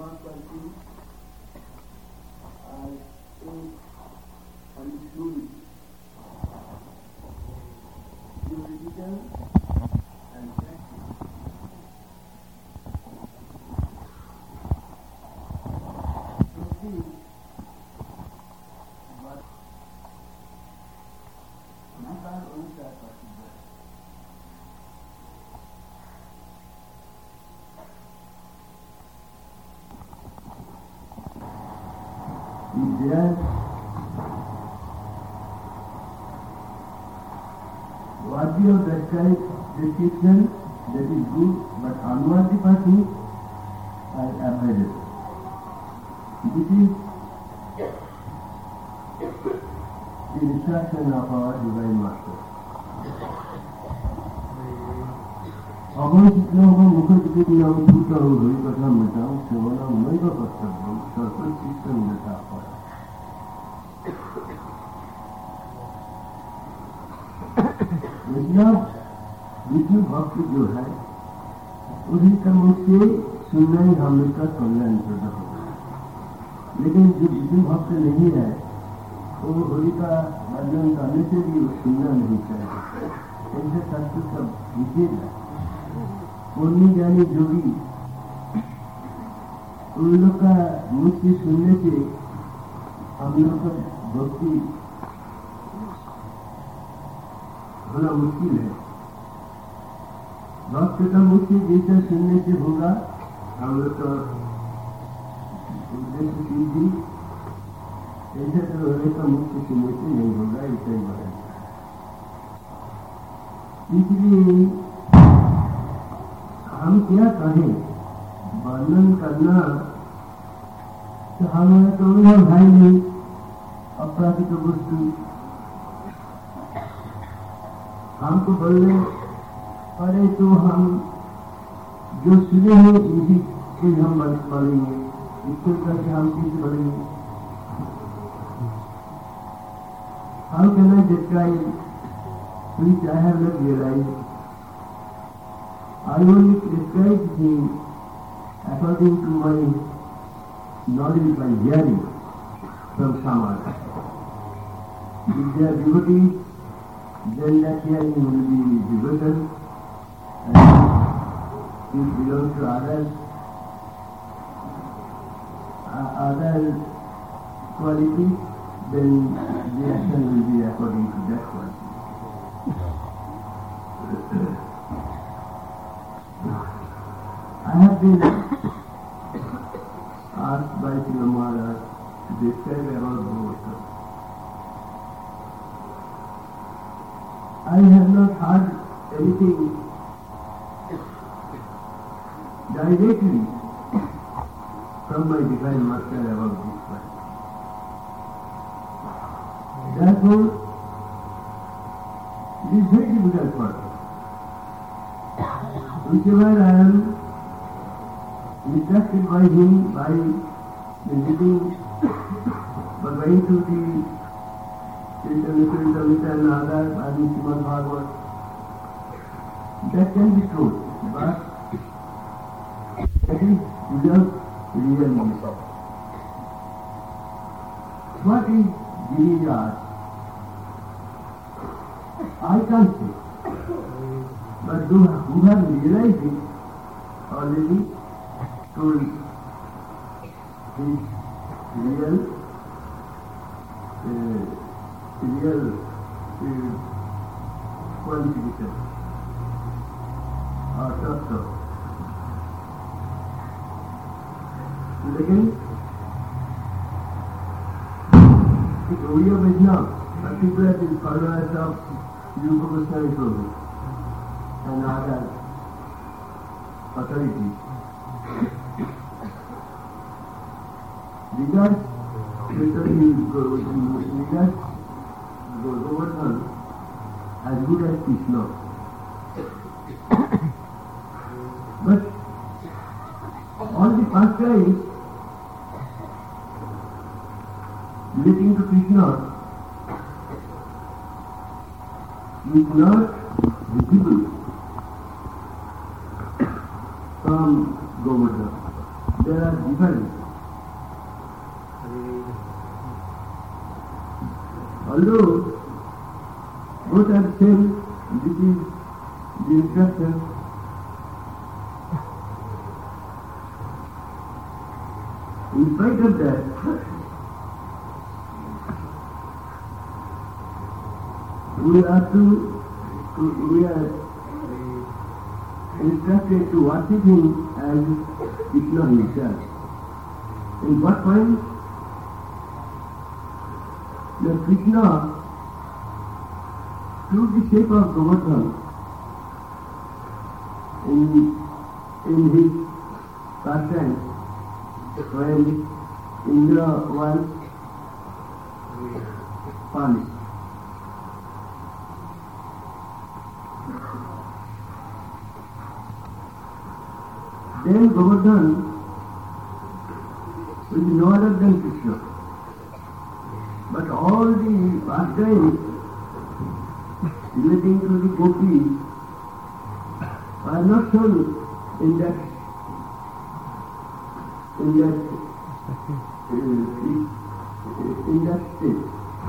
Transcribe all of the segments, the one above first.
not working, I think and fluid, theoretical and practical. Proceed, but we can't only that particular. Is there worthy of that kind description that is good, but unworthy party are avoidable. This is the instruction of our Divine Master. अवैधिकम मुखजिज्ञाम भूतम हरिकथामृतम श्रवणम नैव कर्तव्यम सर्वचित्तम यथा पर. विष्णु भक्त जो है उसी कर्म से सुनना ही हम लोग का कल्याण पैदा होगा. लेकिन जो विष्णु भक्त नहीं है वो होली का वर्णन करने से भी सुनना नहीं चाहिए. ऐसे शास्त्र का विशेष है. पुण्य ज्ञानी जोगी उन लोग का मुख से सुनने से हम लोग का भक्ति होना मुश्किल है. भक्त का मुख से जैसा सुनने से होगा हम लोग का उद्देश्य सिद्धि, ऐसा तो होने का मुख से सुनने से नहीं होगा. ऐसा ही बना. इसलिए हम क्या कहें, वर्णन करना तो हमारा तो अनुभव भाई नहीं. अपराधिक वस्तु हमको बोलने पड़े तो हम जो सुने हैं इसी से हम बोलेंगे. इसको करके हम किसी बोलेंगे. How can I describe which I have not realized? I only describe him according to my knowledge by hearing from Samara. If they are devotees, then that hearing will be devotion, and if it belongs to others, other qualities, then the action will be according to that quality. I have been asked by Srila Maharaj to describe about Bhagavatam. I have not heard anything directly from my Divine Master about this one. Therefore, it is very difficult for me. Whichever I am instructed by him, by visiting, by going to the Chaitanya and others, and Srimad Bhagavad, that can be true, but that is without real meaning. What is Giriraj? I can't say. But who have realized it already told his real qualification or tattva. लेकिन the Gaudiya Vaishnava, particularly the followers of Rupa Goswami Prabhu and other authorities, regard Govardhan as good as Krishna. But all the past guys relating to Krishna is not visible from Govardhan. There are different. the instruction. In spite of that, we are instructed to worship him as Krishna himself. In what point? The Krishna took the shape of Govardhan in his pastime when Indra was punished. Then Govardhan will be no other than Krishna. But all the pastimes relating to the gopis are not shown in that state.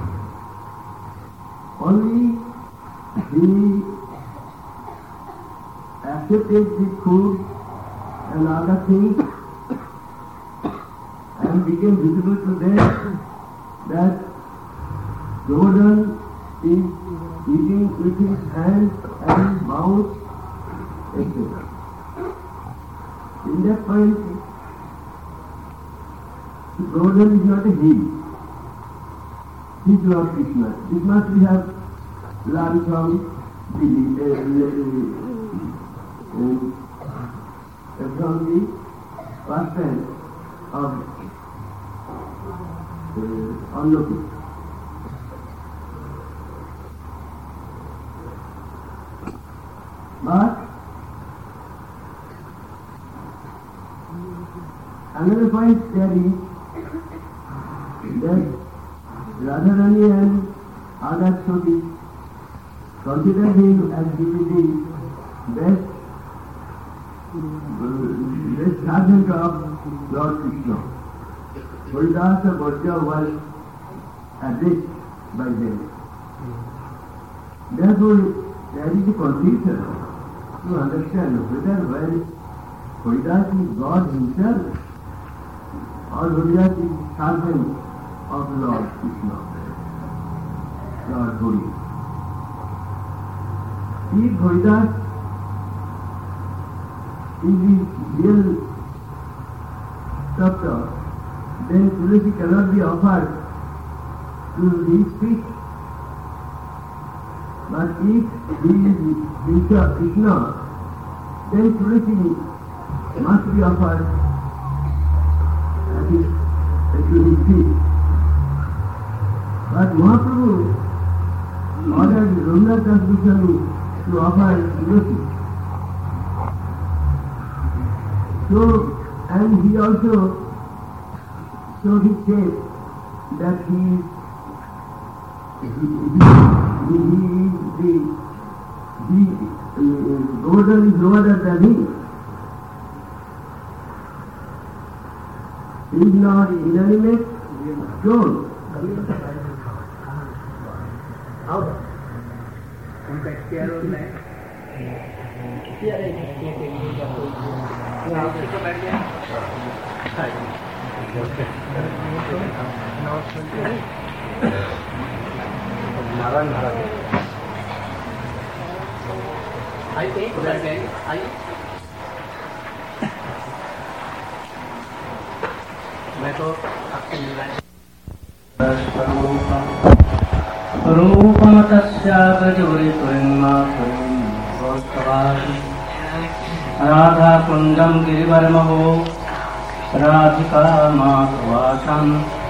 Only he accepted the food and other things and became visible to them that Govardhan is eating with his hands and mouth, etc. In that point, Govardhan is not a he. He is Lord Krishna. This much we have learned from the pastime of Anloki. But another point there is that Radharani and other Soti consider him as being the best servant of Lord Krishna. Haridasa Bhargava was addressed by them. Therefore, there is a confusion to understand whether Haridas is God himself or Haridas is servant of Lord Krishna, Lord Hari. If Haridas is the real doctor, then Tulasi cannot be offered to his feet. But if he is Krishna, then Tulasi must be offered to his feet. But Mahaprabhu ordered Raghunath Das Goswami to offer Tulasi. So, and he also showed his shape that he is Govardhan is no other than him. He is not inanimate stone. रूपम तस्यागजोरिपुरिन्मातुं राधा कुंडम गिरिवर्महो राधिका माधवासम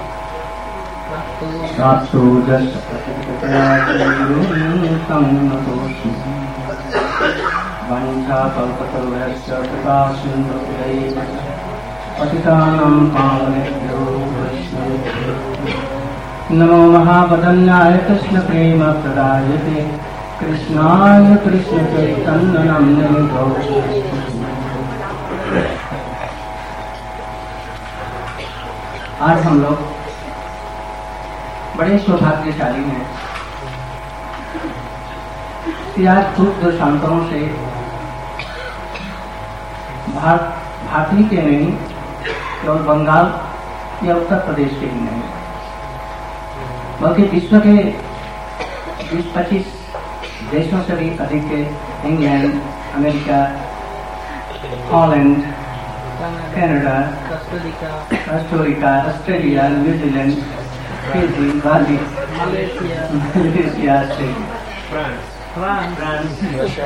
वंशाकल्पतरुभ्यश्च कृपासिन्धुभ्यैव पतितानां पावनेभ्यो वैष्णवेभ्यो नमो महावदन्याय कृष्णप्रेम प्रदायते कृष्णाय कृष्णचैतन्य नाम्ने गौरवे। आज हम लोग बड़े सौभाग्यशाली हैं या कुछ देशांतरों से भारतीय के नहीं केवल बंगाल या उत्तर प्रदेश के ही नहीं बल्कि विश्व के 20-25 देशों से भी अधिक के England, America, Holland, Canada, Costa Australia, New Zealand, Fiji, Bali, Malaysia, France,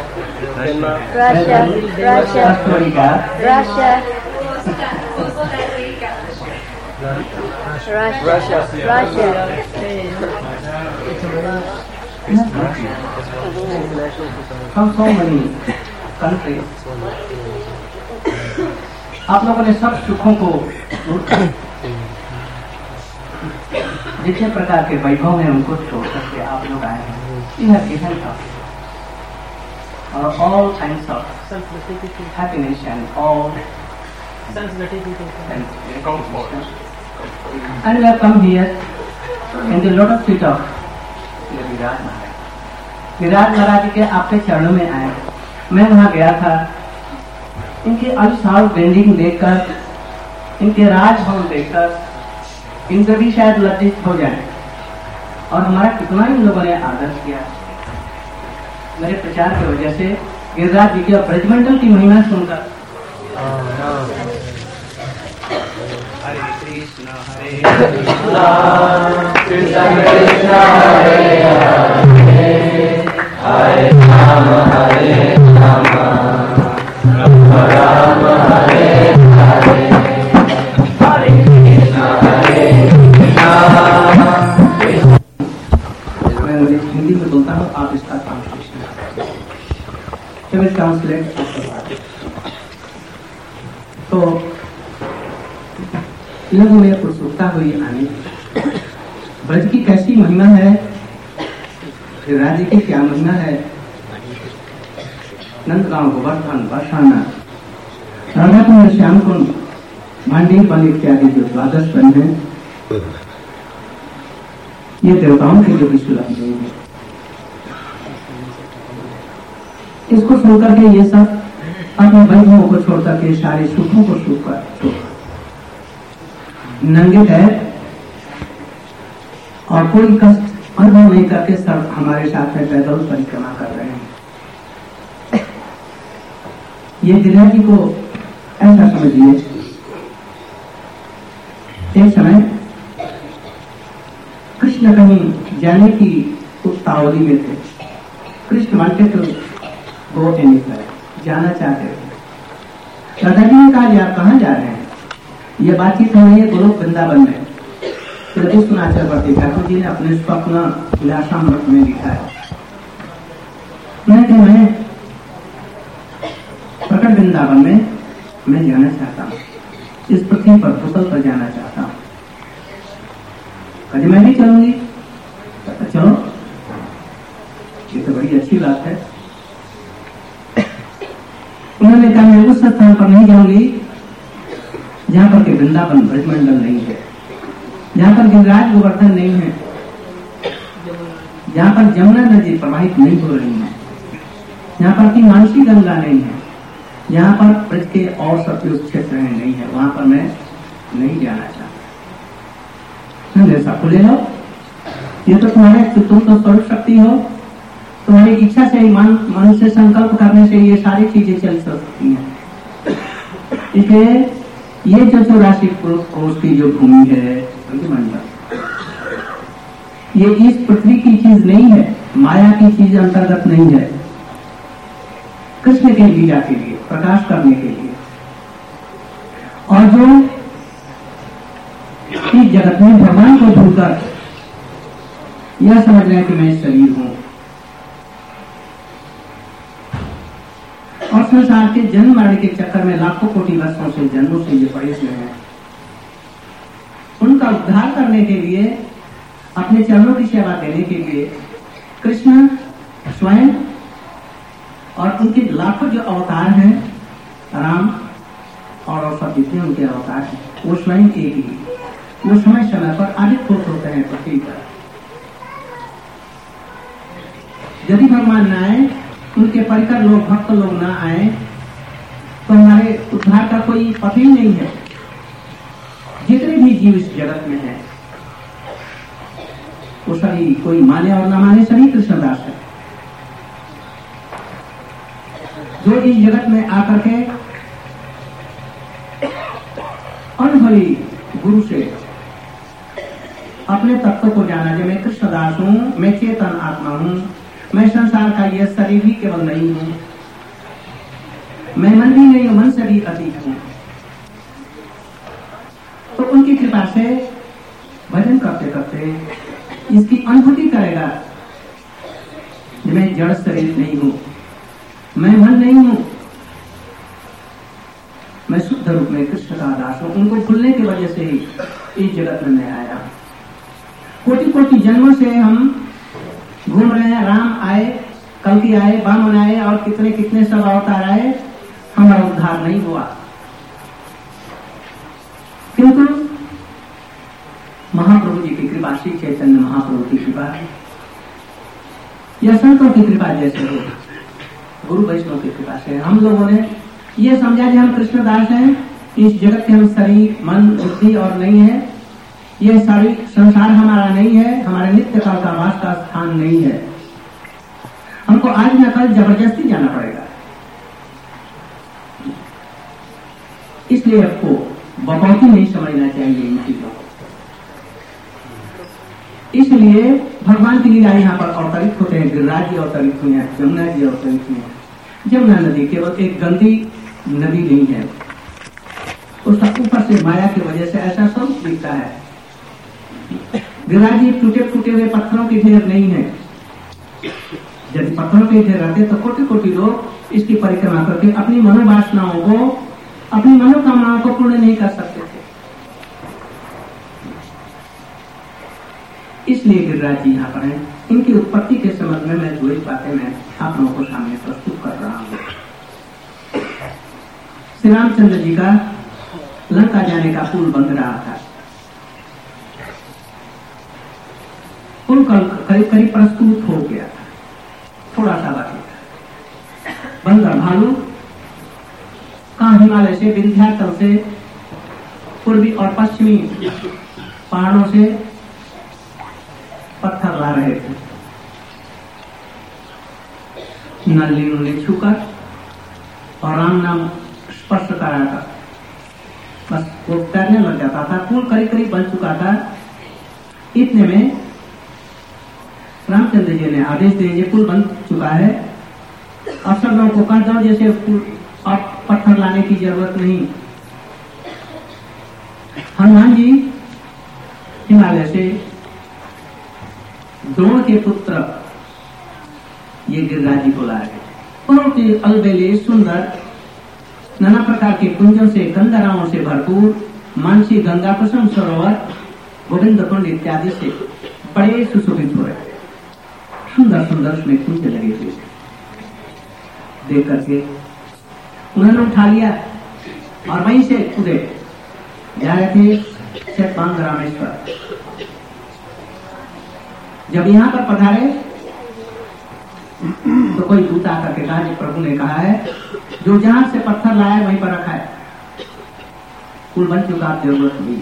From so many countries. आप लोगों ने सब सुखों को जितने प्रकार के वैभव हैं उनको छोड़ करके आप लोग आए हैं. You have given up all kinds of happiness and all and we have come here in the lotus feet of Virat महाराज. विराट महाराज के आपके चरणों में आए. मैं वहां गया था. इनके अविशाल बिल्डिंग देखकर, इनके राजभवन देखकर इनसे भी शायद लज्जित हो जाए. और हमारा कितना इन लोगों ने आदर किया. मेरे प्रचार की वजह से गिरिराज जी की ब्रजमंडल की महिमा सुनकर हरे कृष्ण हरे कृष्ण कृष्ण हरे हरे हरे राम राम हरे हरे हरे कृष्ण मैं हिंदी में बोलता हूँ, आप इसका ट्रांसलेट. तो लोगों में उत्सुकता हुई आने. ब्रज की कैसी महिमा है, राज्य की क्या महिमा है. नंदगांव, गोवर्धन, बरसाना, राधाकुंड, श्यामकुंड, भांडीर वन इत्यादि जो 12 वन है, ये देवताओं के जो विश्वलाभ है. इसको सुनकर के ये सब अपने वैभवों को छोड़कर के सारे सुखों को छोड़ नंगे पैर और कोई कष्ट अनुभव नहीं करके सब हमारे साथ में पैदल परिक्रमा कर रहे हैं. ये गिरिराज जी को ऐसा समझिए, एक समय कृष्ण कहीं जाने की उतावली में थे. Krishna wanted to go anywhere, जाना चाहते थे. राधा जी ने कहा कि आप कहाँ जा रहे हैं. ये बातचीत हो रही है गोलोक वृंदावन में. कृष्णाचल वर्ती ठाकुर जी ने अपने स्वप्न विलासामृत में लिखा है. मैं प्रकट वृंदावन में मैं जाना चाहता हूँ. इस पृथ्वी पर भूतल पर जाना चाहता हूँ. कभी मैं भी चलूंगी. चलो, ये तो बड़ी अच्छी बात है. उन्होंने कहा मैं उस स्थान पर नहीं जाऊंगी जहां पर के वृंदावन ब्रजमंडल नहीं है, जहां पर गिरिराज गोवर्धन नहीं है, जहां पर जमुना नदी प्रवाहित नहीं हो रही है, जहां पर की मानसी गंगा नहीं है, जहां पर ब्रज के और सतयुग क्षेत्र नहीं है, वहां पर मैं नहीं जाना चाहता. ऐसा खुले हो, ये तो तुम्हारे तुम तो स्वरूप शक्ति हो. तुम्हारी इच्छा से, मन से संकल्प करने से ये सारी चीजें चल सकती हैं. इसलिए ये जो 84 कोष की जो भूमि है मंडल, ये इस पृथ्वी की चीज नहीं है, माया की चीज अंतर्गत नहीं है. कृष्ण के लीला के लिए, प्रकाश करने के लिए. और जो इस जगत में भगवान को भूलकर यह समझ रहे हैं कि मैं शरीर हूं, और संसार के जन्म मरण के चक्कर में लाखों कोटि वर्षों से, जन्मों से ये पड़े हुए हैं, उनका उद्धार करने के लिए, अपने चरणों की सेवा देने के लिए कृष्ण स्वयं और उनके लाखों जो अवतार हैं, राम और सब जितने उनके अवतार हैं, वो स्वयं एक ही, वो समय समय पर आविर्भूत होते हैं पृथ्वी पर. यदि भगवान न आए उनके परिकर लोग, भक्त लोग ना आए तो हमारे उद्धार का कोई पथ ही नहीं है। जितने भी जीव इस जगत में हैं वो सभी, कोई माने और ना माने, सभी कृष्णदास है। जो इस जगत में आकर के अनुभवी गुरु से अपने तत्व को जाना, जो मैं कृष्णदास हूं, मैं चेतन आत्मा हूं, मैं संसार का यह शरीर ही केवल नहीं हूं, मैं मन भी नहीं हूं, मन से भी अतीत हूं, तो उनकी कृपा से भजन करते करते इसकी अनुभूति करेगा कि मैं जड़ शरीर नहीं हूं, मैं मन नहीं हूं, मैं शुद्ध रूप में कृष्ण का दास हूं। उनको भूलने की वजह से ही इस जगत में मैं आया। कोटि कोटि जन्मों से हम घूम रहे हैं। राम आए, कल्कि आए, वामन आए और कितने कितने सब अवतार आए, हमारा उद्धार नहीं हुआ। किंतु महाप्रभु जी की कृपा, श्री चैतन्य महाप्रभु की कृपा या संतों की कृपा जैसे हो, गुरु वैष्णव की कृपा से हम लोगों ने ये समझा कि हम कृष्णदास हैं। इस जगत के हम शरीर, मन, बुद्धि और नहीं है। ये सारी संसार हमारा नहीं है, हमारे नित्य काल का वास का स्थान नहीं है। हमको आज न कल जबरदस्ती जाना पड़ेगा। इसलिए आपको बकौती नहीं समझना चाहिए इन चीजों को। इसलिए भगवान की लीला यहाँ पर अवतरित होते हैं। गिरिराज जी अवतरित हुए हैं, जमुना जी अवतरित हुए हैं। जमुना नदी केवल एक गंदी नदी नहीं है, उसका ऊपर से माया की वजह से ऐसा सब दिखता है। गिरिराज जी टूटे फूटे हुए पत्थरों के ढेर नहीं है। यदि पत्थरों के ढेर रहते तो कोटि कोटि लोग इसकी परिक्रमा करके अपनी मनोवासनाओं को, अपनी मनोकामनाओं को पूर्ण नहीं कर सकते थे। इसलिए गिरिराज जी यहाँ पर हैं। इनकी उत्पत्ति के संबंध में मैं 2 बातें मैं आप लोगों को सामने प्रस्तुत कर रहा हूँ। श्री रामचंद्र जी का लंका जाने का पुल बंद रहा था। पुल करीब करीब प्रस्तुत हो गया था, थोड़ा सा बाकी था। बंदर भालू कहाँ हिमालय से, विंध्याचल से, पूर्वी और पश्चिमी पहाड़ों से पत्थर ला रहे थे। नल्ली ने छूकर और राम नाम स्पर्श कराया था, बस वो तैरने लग जाता था। पुल करीब करीब बन चुका था। इतने में रामचंद्र जी ने आदेश दिए, ये पुल बन चुका है, अब सब लोगों को कह दो जैसे पुल, अब पत्थर लाने की जरूरत नहीं। हनुमान जी हिमालय से द्रोण के पुत्र ये गिरिराज जी को लाए। बहुत ही अलबेले सुंदर, नाना प्रकार के कुंजों से, गंधराओं से भरपूर, मानसी, गंगा, कुसुम सरोवर, गोविंद कुंड इत्यादि से बड़े सुशोभित हो रहे। सुंदर सुंदर उसमें कुंज लगे हुए देख करके उन्होंने उठा लिया और वहीं से कूदे जा रहे थे श्वेतवांग रामेश्वर। जब यहाँ पर पधारे तो कोई दूत आकर के कहा, प्रभु ने कहा है जो जहां से पत्थर लाया वहीं पर रखा है, पुल बन चुका, जरूरत नहीं।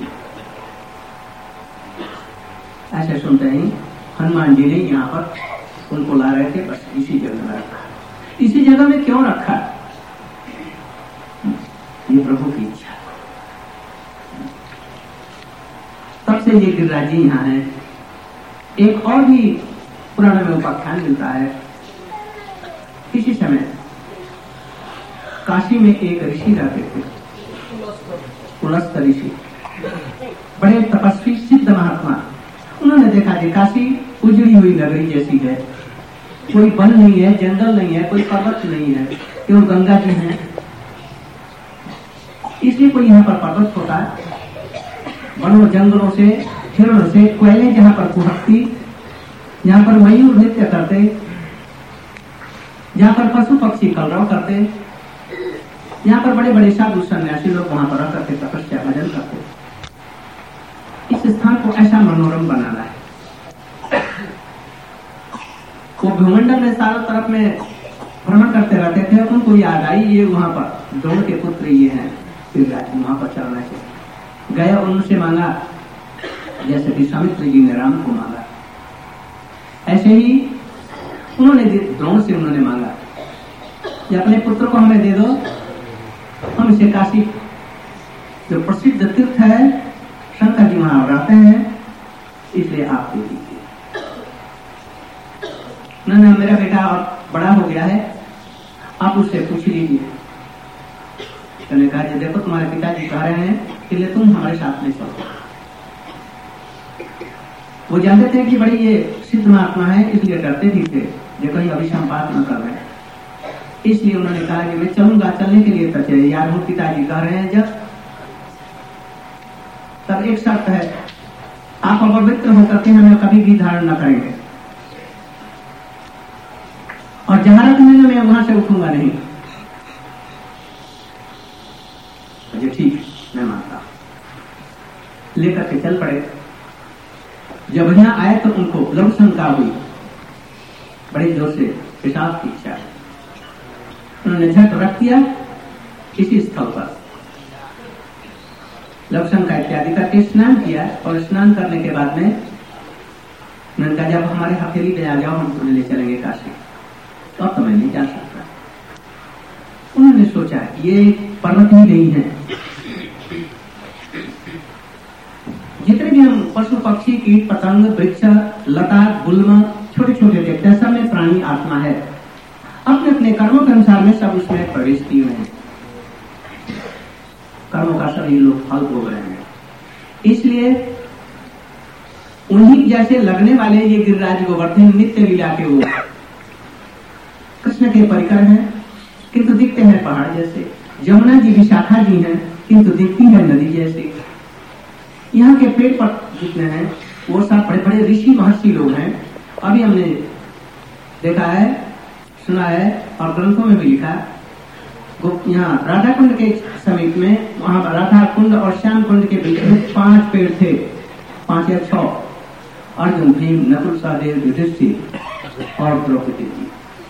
ऐसे सुनते ही हनुमान जी ने यहाँ पर उनको ला रहे थे, बस इसी जगह में रखा। इसी जगह में क्यों रखा? ये प्रभु की इच्छा। तब से ये गिरिराज जी यहाँ है। एक और भी पुराण में उपाख्यान मिलता है। इसी समय काशी में एक ऋषि रहते थे, पुलस्त ऋषि, बड़े तपस्वी सिद्ध महात्मा। उन्होंने देखा कि काशी उजड़ी हुई नगरी जैसी है, कोई वन नहीं है, जंगल नहीं है, कोई पर्वत नहीं है, केवल गंगा जी है। इसलिए कोई यहाँ पर पर्वत होता, वनों जंगलों से, हिरणों से, कोयले जहाँ पर कुहकती, जहाँ पर मयूर नृत्य करते, जहाँ पर पशु पक्षी कलरव करते, यहाँ पर बड़े बड़े साधु सन्यासी लोग वहां पर रह करके तपस्या भजन करते। इस स्थान को ऐसा मनोरम बनाना है। वो भूमंडल में चारों तरफ में भ्रमण करते रहते थे। उनको याद आई ये वहां पर द्रोण के पुत्र ये हैं, फिर वहां पर चलना चाहिए। गए उनसे मांगा जैसे विश्वामित्र जी ने राम को मांगा, ऐसे ही उन्होंने द्रोण से उन्होंने मांगा कि अपने पुत्र को हमें दे दो, हम इसे काशी जो प्रसिद्ध तीर्थ है शंकर जी वहां रहते हैं, इसलिए आप दे दीजिए। उन्होंने मेरा बेटा बड़ा हो गया है, आप उससे पूछ लीजिए। मैंने कहा देखो तुम्हारे पिताजी कह रहे हैं इसलिए तुम हमारे साथ में चलो। वो जानते थे कि बड़ी ये सिद्ध महात्मा है, इसलिए डरते भी थे जो कहीं अभिसंपात न कर रहे हैं। इसलिए उन्होंने कहा कि मैं चलूंगा, चलने के लिए तैयार हूं, पिताजी कह रहे हैं जब। तब एक शर्त है, आप अपवित्र होकर के हमें कभी भी धारण न करेंगे और जहां रखेंगे मैं वहां से उठूंगा नहीं। मुझे ठीक, मैं मानता। लेकर के चल पड़े। जब यहाँ आए तो उनको लघु शंका हुई, बड़े जोर से पेशाब की इच्छा। उन्होंने झट रख दिया किसी स्थल पर, लघु शंका इत्यादि करके स्नान किया और स्नान करने के बाद में उन्होंने कहा जब हमारे हथेली में आ जाओ हम तुम्हें ले चलेंगे काशी। तो अब तो मैं नहीं जा सकता। उन्होंने सोचा ये पर्वत ही नहीं है, जितने भी हम पशु पक्षी कीट पतंग वृक्ष लता गुल्म छोटे छोटे देखते हैं, सब में प्राणी आत्मा है, अपने अपने कर्मों के अनुसार में सब उसमें प्रवेश किए हुए हैं, कर्मों का सभी लोग फल भोग रहे हैं। इसलिए उन्हीं जैसे लगने वाले ये गिरिराज गोवर्धन नित्य लीला के वो कृष्ण के परिकर हैं, किंतु दिखते हैं पहाड़ जैसे। यमुना जी विशाखा जी हैं, किंतु दिखती है नदी जैसे। यहाँ के पेड़ पर जितने हैं वो सब बड़े बड़े ऋषि महर्षि लोग हैं। अभी हमने देखा है, सुना है और ग्रंथों में भी लिखा। यहाँ राधा कुंड के समीप में, वहां पर राधा कुंड और श्याम कुंड के बीच में 5 पेड़ थे, 5 या 6। अर्जुन, भीम, नकुल, सहदेव, युधिष्ठिर और द्रौपदी जी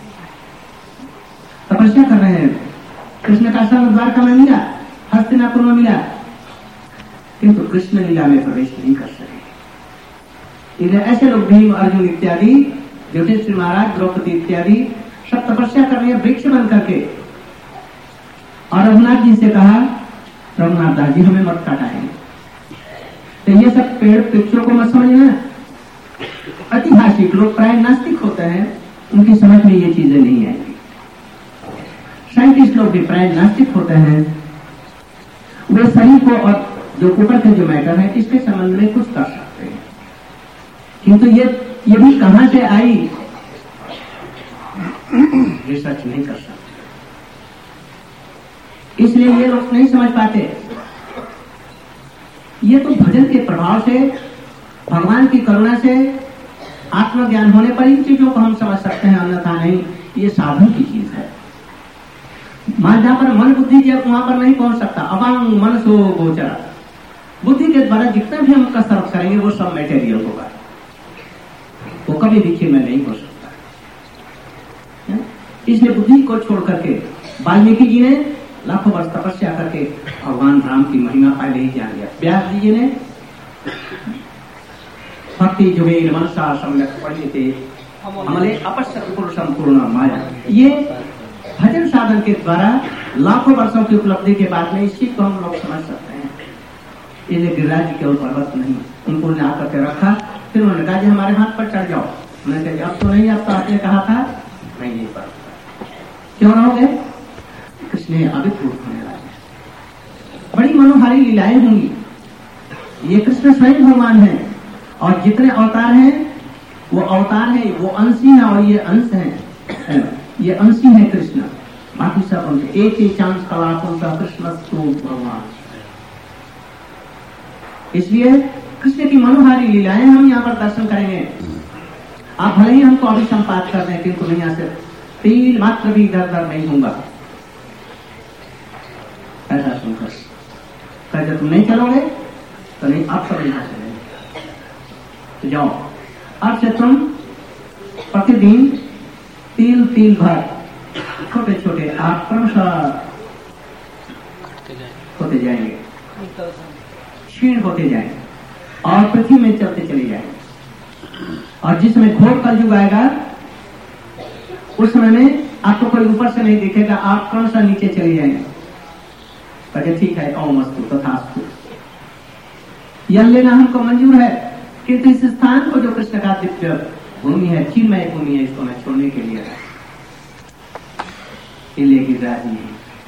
तपस्या कर रहे हैं। कृष्ण का संग द्वारका में मिला, हस्तिनापुर में मिला, किंतु कृष्ण लीला में प्रवेश नहीं कर सके। इधर ऐसे लोग भीम, अर्जुन इत्यादि, युधिष्ठिर महाराज, द्रौपदी इत्यादि सब तपस्या कर रहे हैं वृक्ष बन करके। और रघुनाथ जी से कहा, रघुनाथ दास जी हमें मत काटाएंगे। तो ये सब पेड़ वृक्षों को मत समझना। ऐतिहासिक लोग प्राय नास्तिक होते हैं, उनकी समझ में ये चीजें नहीं आएंगी। साइंटिस्ट लोग भी प्राय नास्तिक होते हैं, वे शरीर को और जो ऊपर के जो मैटर है इसके संबंध में कुछ कर सकते हैं, किंतु ये भी कहां से आई रिसर्च नहीं कर सकते। इसलिए ये लोग नहीं समझ पाते। ये तो भजन के प्रभाव से, भगवान की करुणा से, आत्मज्ञान होने पर इन चीजों को हम समझ सकते हैं, अन्यथा नहीं। ये साधन की चीज है। जहां पर मन बुद्धि जब वहां पर नहीं पहुंच सकता, अवांग मनसो गोचर, बुद्धि के द्वारा जितना भी हम कसरत करेंगे वो सब मटेरियल होगा, वो कभी भी क्षीण नहीं हो सकता। इसलिए बुद्धि को छोड़ करके वाल्मीकि जी ने लाखों वर्ष तपस्या करके भगवान राम की महिमा पहले ही जान लिया। व्यास जी ने भक्ति जुगेल मनसा सम्यक पढ़िते हमले अपश्यत पुरुषम पूर्ण माया, ये भजन साधन के द्वारा लाखों वर्षों की उपलब्धि के बाद में इस चीज को हम लोग समझ सकते हैं। इसलिए गिरिराज जी केवल पर्वत नहीं, उनको ने आकर के रखा। फिर उन्होंने कहा हमारे हाथ पर चढ़ जाओ। उन्होंने कहा अब तो नहीं, अब तो आपने कहा था नहीं पर क्यों रहोगे? कृष्ण अभित रूप होने वाले, बड़ी मनोहारी लीलाएं होंगी। ये कृष्ण स्वयं भगवान है और जितने अवतार हैं वो अवतार है, वो अंशी है और ये अंश है, ये अंशी है कृष्ण। बाकी सब अंश, एक ही चांस कलापों का कृष्ण भगवान। इसलिए कृष्ण की मनोहारी लीलाएं हम यहाँ पर दर्शन करेंगे। आप भले ही हमको अभी संपात कर रहे हैं, किंतु मैं यहाँ से तीन मात्र भी इधर उधर नहीं होगा। ऐसा सुनकर कहते तुम नहीं चलोगे तो नहीं, अब सब यहाँ चलेंगे तो जाओ। अब से तुम प्रतिदिन तिल तिल भर छोटे छोटे आप क्रमशः होते जाएंगे, क्षीण होते जाएंगे और पृथ्वी में चलते चले जाएंगे। और जिस समय घोर कलयुग आएगा उस समय में आपको कोई ऊपर से नहीं दिखेगा, आप क्रमशः नीचे चले जाएंगे। पर ठीक है, ओमस्तु तथास्तु, यह लेना हमको मंजूर है, किंतु इस स्थान को जो कृष्ण का दिव्य भूमि है, चिन्मय भूमि है, इसको मैं छोड़ने के लिए गिरिराजी है।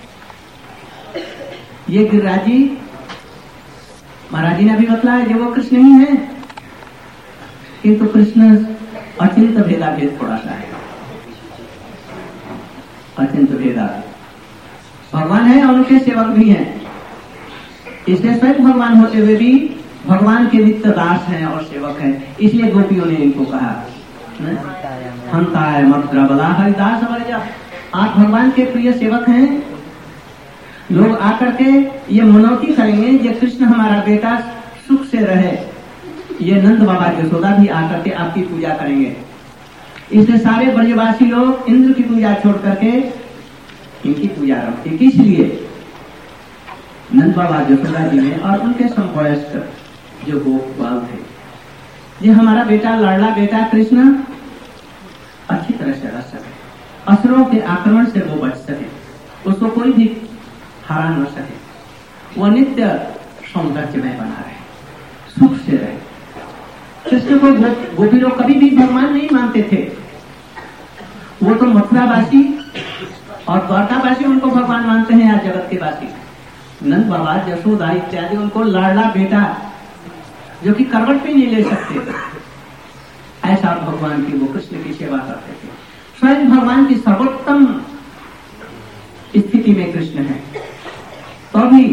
ये गिरिराजी महाराज जी ने भी बतलाया जो वो कृष्ण ही है, किंतु कृष्ण अचिंत भेदाभेद थोड़ा सा है, अचिंत भेदाभेद। भगवान है और उनके सेवक भी हैं, इसलिए स्वयं भगवान होते हुए भी भगवान के नित्य दास हैं और सेवक हैं। इसलिए गोपियों ने इनको कहा हंताय मद्रबला हरिदास वर्जा, आप भगवान के प्रिय सेवक हैं। लोग आकर के ये मनौती करेंगे ये कृष्ण हमारा बेटा सुख से रहे, ये नंद बाबा यशोदा भी आकर के आपकी पूजा करेंगे। इसलिए सारे ब्रजवासी लोग इंद्र की पूजा छोड़ करके इनकी पूजा रखते। इसलिए नंद बाबा यशोदा जी ने और उनके समवयस्क जो गोपाल थे, ये हमारा बेटा लाडला बेटा कृष्ण अच्छी तरह से रह सके, असुरों के आक्रमण से वो बच सके, उसको कोई भी हरा न सके, वो नित्य सौंदर्य में बना रहे, सुख से रहे। कृष्ण को गोपी लोग कभी भी भगवान नहीं मानते थे, वो तो मथुरावासी और द्वारकावासी उनको भगवान मानते हैं या जगत के वासी। नंद बाबा यशोदा इत्यादि उनको लाडला बेटा जो कि करवट भी नहीं ले सकते, ऐसा भगवान की वो कृष्ण की सेवा करते थे। स्वयं भगवान की सर्वोत्तम स्थिति में कृष्ण है, तो भी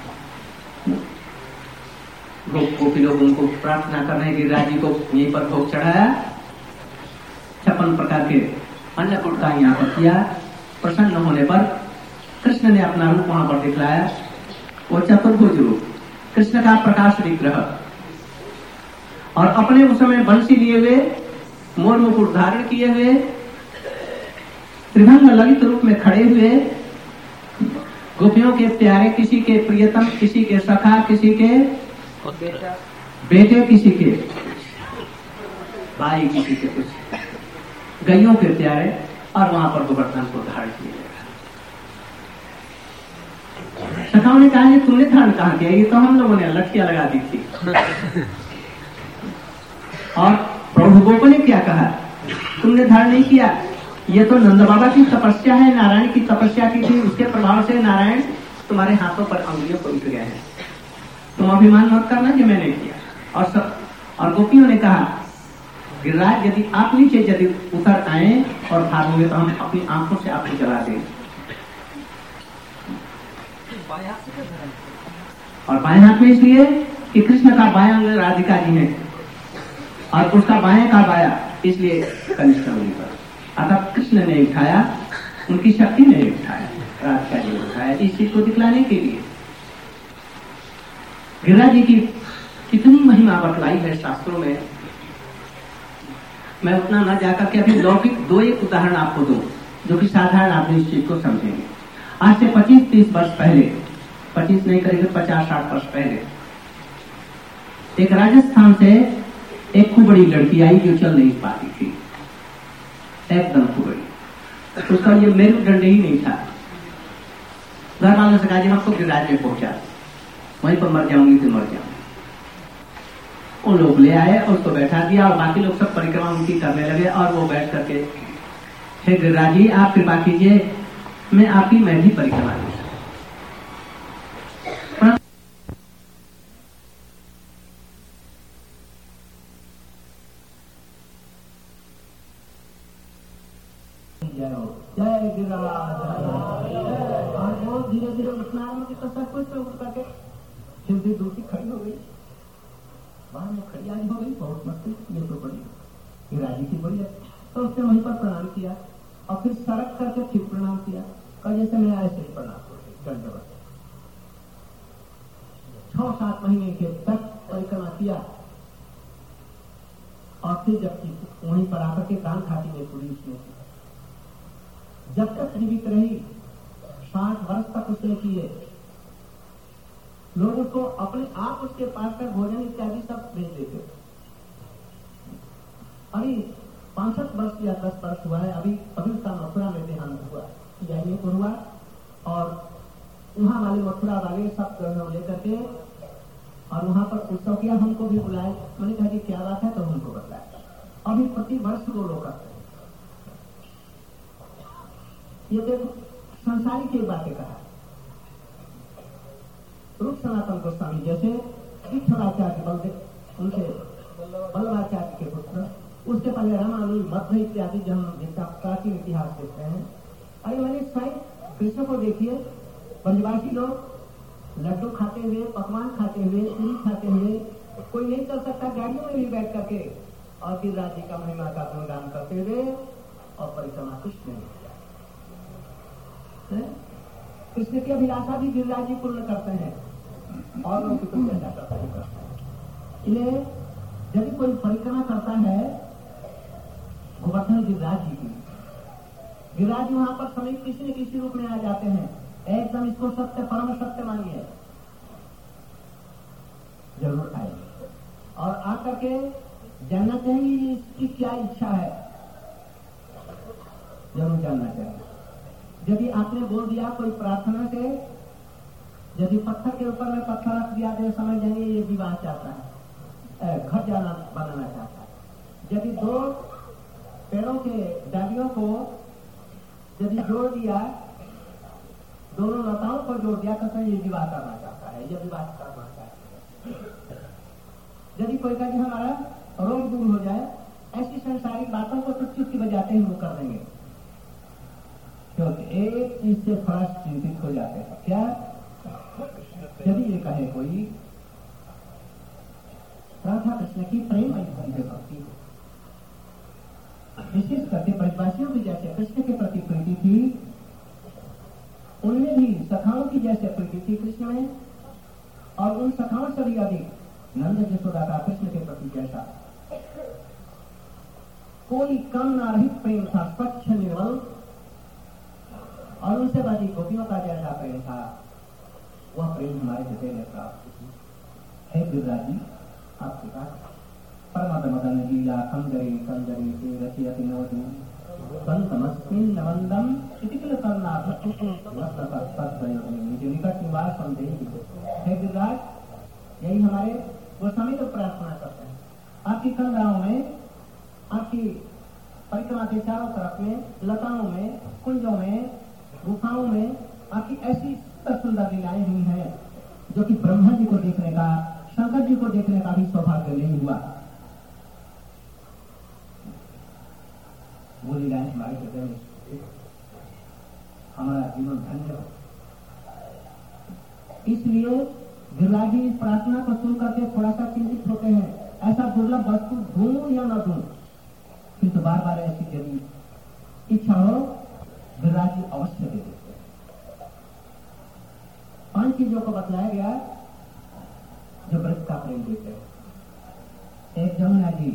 गोपी लोग उनको प्रार्थना करने की राजी को यहीं पर भोग चढ़ाया, 56 प्रकार के अन्नकूट का यहाँ पर किया। प्रसन्न होने पर कृष्ण ने अपना रूप वहां पर दिखलाया, वो चतुर्भुज रूप, कृष्ण का प्रकाश विग्रह, और अपने उस समय बंसी लिए हुए, मोर मुकुट धारण किए हुए, त्रिभंग ललित रूप में खड़े हुए, गोपियों के प्यारे, किसी के प्रियतम, किसी के सखा, किसी के बेटे, किसी के भाई, किसी के कुछ गैयों के प्यारे, और वहां पर गोवर्धन को धारण किया गया। सखाओं ने कहा, तुमने धारण कहाँ किया? ये तो हम लोगों ने लठियां लगा दी थी। और प्रभु गोप ने क्या कहा, तुमने धारण नहीं किया, ये तो नंद बाबा की तपस्या है, नारायण की तपस्या की थी, उसके प्रभाव से नारायण तुम्हारे हाथों पर अंगुलियों पर उठ गए हैं, तुम अभिमान मत करना कि मैंने किया। और गोपियों ने कहा, गिरिराज यदि आप नीचे यदि उतर आए और भागोगे तो हम अपनी आंखों से आपको जला देंगे। और बाएं हाथ में इसलिए कि कृष्ण का बायां अंग राधिका जी है और उसका बाएं का बाया, इसलिए कनिष्ठ अंगुली पर। अतः कृष्ण ने उठाया, उनकी शक्ति ने उठाया, राधिका जी ने उठाया, इस चीज को दिखलाने के लिए। गिरिराज जी की कितनी महिमा बतलाई है शास्त्रों में, मैं उतना न जाकर के अभी लौकिक 2-1 उदाहरण आपको दूं जो कि साधारण आप इस चीज को समझेंगे। आज से 25-30 वर्ष पहले, 25 नहीं करेंगे 50-60 वर्ष पहले, एक राजस्थान से एक कुबड़ी लड़की आई जो चल नहीं पाती थी, एकदम कुबड़ी, उसका ये मेरुदंड ही नहीं था। घर वालों से कहा जी हमको गिरिराज में पहुंचा, वहीं पर मर जाऊंगी तो मर जाऊंगी। वो लोग ले आए और उसको बैठा दिया और बाकी लोग सब परिक्रमा उनकी करने लगे। और वो बैठ करके, हे गिरिराज जी आप कृपा कीजिए, मैं आपकी मैं भी परिक्रमा कर सकूं। जय गिरिराज। और वो धीरे धीरे उठना आरम्भ किया, तो सब कुछ उठ करके फिर दूसरी खड़ी हो गई, वहां में खड़ी आज हो गई, बहुत मस्ती, ये तो बड़ी गिरिराज की बड़ी है। तो उसने वहीं पर प्रणाम किया और फिर सड़क करके फिर प्रणाम किया, और जैसे मैं ऐसे ही प्रणाम कर दंडवत। 6-7 महीने के तक परिक्रमा किया और फिर जब वहीं पर आकर के कान खाती में पूरी उसने जब तक जीवित रही 60 वर्ष तक उसने किए। लोग उसको अपने आप उसके पास कर भोजन इत्यादि सब भेज देते। अभी 65 वर्ष या 10 वर्ष हुआ है, अभी उसका मथुरा में देहांत हुआ, जाइए को हुआ, और वहां वाले मथुरा वाले सब लेकर के और वहां पर उत्सव किया। हमको भी बुलाए, मैंने कहा कि क्या बात है, तो हमको बताया। अभी प्रति वर्ष वो लोग करते हैं। ये देखो संसारिक की बातें कहा। रूप सनातन गोस्वामी जैसे विठलाचार्य बलदेव, उनके बल्लभाचार्य के पुत्र, उसके पहले रामानुज मध्य इत्यादि जो हम जिसका प्राचीन इतिहास देखते हैं। अरे मैंने स्वयं कृष्ण को देखिए, ब्रजवासी लोग लड्डू खाते हुए, पकवान खाते हुए, पूरी खाते हुए, कोई नहीं चल सकता, गाड़ियों में भी बैठ करके और गिरिराज जी का महिमा का गुणगान करते हुए और परिक्रमा कुछ नहीं किया। कृष्ण की अभिलाषा भी गिरिराज जी पूर्ण करते हैं और लोग कुछ ऐसा करते हैं। इसलिए यदि कोई परिक्रमा करता है गोवर्धन गिरिराज जी की, गिरिराज जी वहां पर समीप किसी न किसी रूप में आ जाते हैं। एकदम इसको सत्य परम सत्य मानिए, जरूर आएंगे और आकर के जानना चाहिए इसकी क्या इच्छा है, जरूर जानना चाहिए। यदि आपने बोल दिया कोई प्रार्थना से, यदि पत्थर के ऊपर में पत्थर रख दिया तो समझ जाइए ये विवाह चाहता है, घर जाना बनाना चाहता है। यदि दो पेड़ों के डालियों को यदि जोड़ दिया, दोनों लताओं को जोड़ दिया, तो ये विवाह करना चाहता है, यह विवाह करना चाहता है। यदि कोई कहे हमारा रोग दूर हो जाए, ऐसी संसारिक बातों को तो चुटकी बजाते ही वो कर देंगे, क्योंकि एक चीज से थोड़ा चिंतित हो जाते हैं। क्या? यदि ये कहे कोई राधा कृष्ण की प्रेम भक्ति हो, विशेष करके ब्रजवासियों की जैसे कृष्ण के प्रति प्रीति थी, उनमें भी सखाओं की जैसे प्रीति थी कृष्ण में, और उन सखाओं से भी अधिक नंद यशोदा का कृष्ण के प्रति जैसा कोई कामना रहित प्रेम था, स्वच्छ निर्मल, और उनसे बाजी गोपियों का जैसा प्रेम था, वह प्रेम हमारे हृदय में प्राप्त है। गिरिराज जी आपके पास परम मदन लीला कंदरी कंदरी के रचयति नवदी संतमस्मिन् नवंदम इतिकिल करना मुझे निकट निवास संदेह है। गिरिराज, यही हमारे गोस्वामी तो प्रार्थना करते हैं, आपकी कंदराओं में, आपकी परिक्रमा के चारों तरफ में, लताओं में, कुंजों में, गुफाओं में आपकी ऐसी सुंदर लीलाएं हुई हैं जो कि ब्रह्मा जी को देखने का, शंकर जी को देखने का भी सौभाग्य नहीं हुआ। वो लीलाएं हमारे हृदय में, हमारा जीवन धन्य हो। इसलिए गिरिराज जी इस प्रार्थना को सुन करके थोड़ा सा चिंतित होते हैं, ऐसा दुर्लभ वस्तु ढूंढूं या न ढूंढूं, किंतु बार बार ऐसी यदि इच्छा हो गिरिराज जी अवश्य दे देते हैं। 5 चीजों को बतलाया गया जो व्रत का प्रेम देते हैं। एक जमुना जी,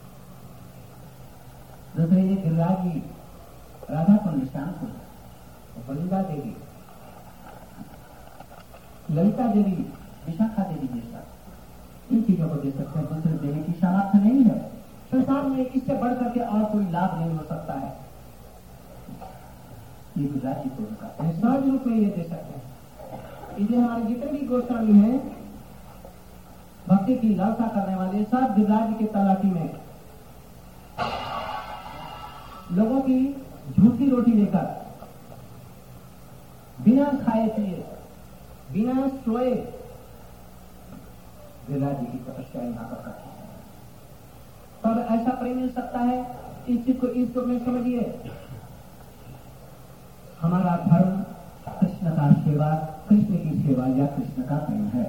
दूसरे ये गिरिराज जी, राधा कुंड, श्याम कुंड, वृंदा देवी, ललिता देवी, विशाखा देवी जैसा, इन चीजों को दे सकते हैं। दूसरे देवी की सामर्थ्य नहीं है संसार में, इससे बढ़ करके और कोई लाभ नहीं हो सकता है। ये गिरिराज जी को कहते हैं, सहज रूप में ये दे सकते हैं। इसलिए हमारे जितने भी गोस्वामी हैं भक्ति की लालसा करने वाले, सब गिरिराज जी की तलाशी में लोगों की झूठी रोटी लेकर बिना खाए पिए, बिना सोए गिरिराज जी की तपस्या यहां पर करते हैं। तब ऐसा प्रेम मिल सकता है। इस चीज को इस रूप में समझिए, हमारा धर्म कृष्ण का सेवा, कृष्ण की सेवा या कृष्ण का प्रेम है।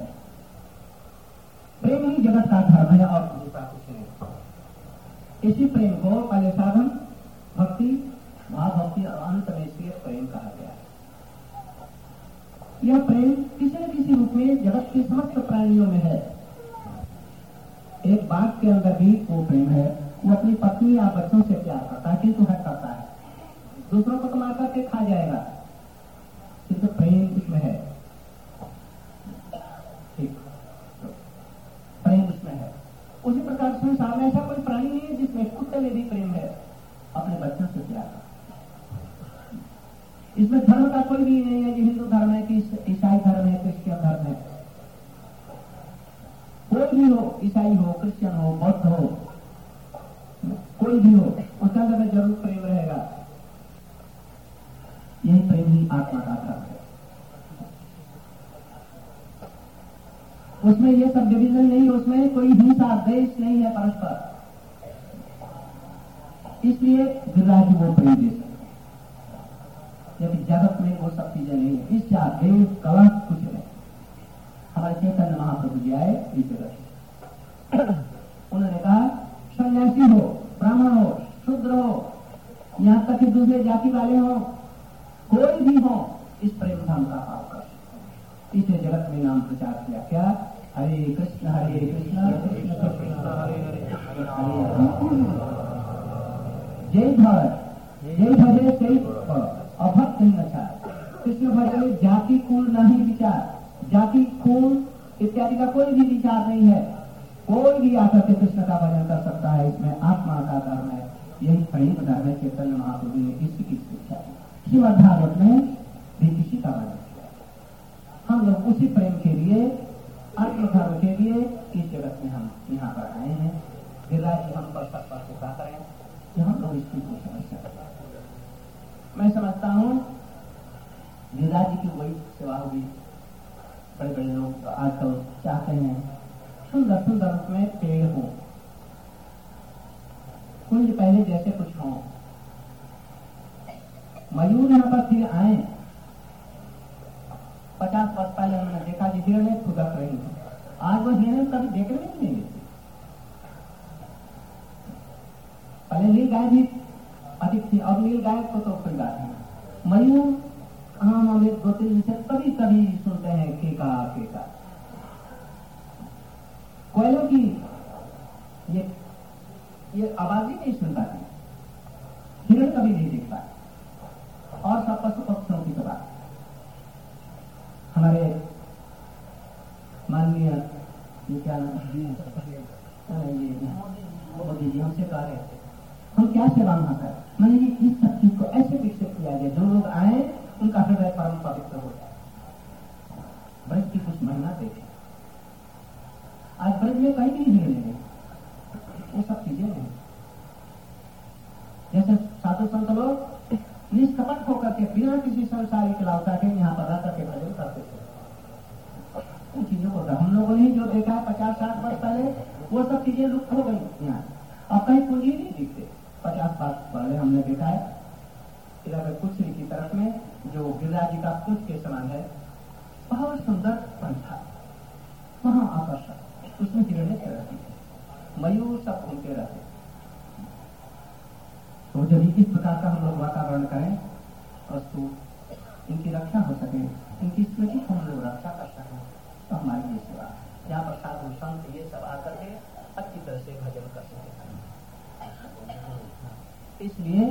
प्रेम ही जगत का धर्म है और दूसरा कुछ नहीं। इसी प्रेम को पहले साधन, भक्ति, महाभक्ति और अंत में से प्रेम कहा गया है। यह प्रेम किसी न किसी रूप में जगत के समस्त प्राणियों में है। एक बाघ के अंदर भी वो प्रेम है, वो अपनी पत्नी या बच्चों से प्यार करता है, किंतु है करता है। दूसरों को तो मार करके खा जाएगा, किंतु प्रेम उसमें है। ठीक, प्रेम उसमें है। उसी प्रकार संसार में ऐसा कोई प्राणी नहीं है जिसमें कुत्ते में भी प्रेम है, अपने बच्चों से प्यार। इसमें धर्म का कोई भी नहीं है कि हिंदू धर्म है कि ईसाई धर्म है, क्रिश्चियन धर्म है। कोई भी हो, ईसाई हो, क्रिश्चियन हो, बौद्ध हो, कोई भी हो, उसके अंदर में जरूर प्रेम रहेगा। यही प्रेम ही आत्मा का धर्म है। उसमें ये सब डिवीजन नहीं, उसमें कोई हिंसा द्वेष नहीं है परस्पर। इसलिए गिरिराज जी वो प्रेम दे सकते, जबकि जगत में वो सब चीजें नहीं है। ईर्ष्या द्वेष कलह कुछ नहीं। हमारे चैतन्य महाप्रभु जी आए इस जगत, उन्होंने कहा सन्यासी हो, ब्राह्मण हो, शूद्र हो, यहाँ तक कि दूसरे जाति वाले हो, कोई भी हो, इस प्रेम धाम का भाव कर। इसे जगत में नाम प्रचार किया। क्या? हरे कृष्ण कृष्ण कृष्ण हरे हरे, जय भारत जय भजे सही अभक्त नचार। कृष्ण भजन में जाति कुल नहीं विचार, जाति कुल इत्यादि का कोई भी विचार नहीं है। कोई भी आकर के कृष्ण का भजन कर सकता है। इसमें आत्मा का धर्म है। यही प्रेम धर्म है। चैतन्य महाप्रभु ने इसी की शिक्षा दी। श्रीमद् भागवत में भी किसी का भजन किया। हम लोग उसी प्रेम के लिए, आत्म धर्म के लिए इस जगत में हम यहाँ पर आए हैं। गिरिराज जी हम पर सब पर से क्या करें कि हम लोग इसकी कोई समस्या करें। मैं समझता हूँ गिरिराज जी की वही सेवा होगी। बड़े बड़े लोग आजकल चाहते हैं सुंदर सुंदर रूप में पेड़ हो, कुंज पहले जैसे कुछ हो। मयूर यहाँ पर फिर आए। 50 वर्ष पहले हमने देखा कि हिरणे फुदक रही थी। आज वो हिरणे कभी देखने में नहीं मिलती। पहले नील गाय भी अधिक थी, अब नील गाय को तो कोई बात नहीं। मयूर हम एक 2-3 दिन से कभी कभी सुनते हैं केका केका। कोयलों की ये आवाज ही नहीं सुन पाती, हिरण कभी नहीं दिख पाती। और सब पशु पक्षियों की तो बात। हमारे माननीय ये क्या मोदी जी हमसे कह रहे थे हम क्या सेवा वहां करें। मैंने ये इस सब चीज को ऐसे विकसित किया जाए जो लोग आए उनका हृदय परम पवित्र हो जाए। ब्रज की कुछ महिमा देखें। आज ब्रज में कहीं भी नहीं मिलेंगे वो सब चीजें नहीं। जैसे साधु संत लोग निष्कपट होकर के बिना किसी संसारिक लालसा के यहाँ पर रहकर के भजन करते थे। उन चीजों को हम लोगों ने जो देखा है 50-60 वर्ष पहले, वो सब चीजें लुप्त हो गई यहाँ। अब कहीं पूंजी नहीं दिखते। 50 वर्ष पहले हमने देखा है इधर कुछ की तरफ में जो गिरिराज जी का कुछ के समान है, बहुत सुंदर पंथा, वहां आकर्षक, उसमें हिरणे रहती है, मयूर सब घूमते रहते। तो जब इस प्रकार का हम लोग वातावरण करें वस्तु इनकी रक्षा हो सके, इनकी स्मृति को हम लोग रक्षा कर सकें, तो हमारी ये सेवा यहाँ पर साधु संत ये सब आकर के अच्छी तरह से भजन कर सके। इसलिए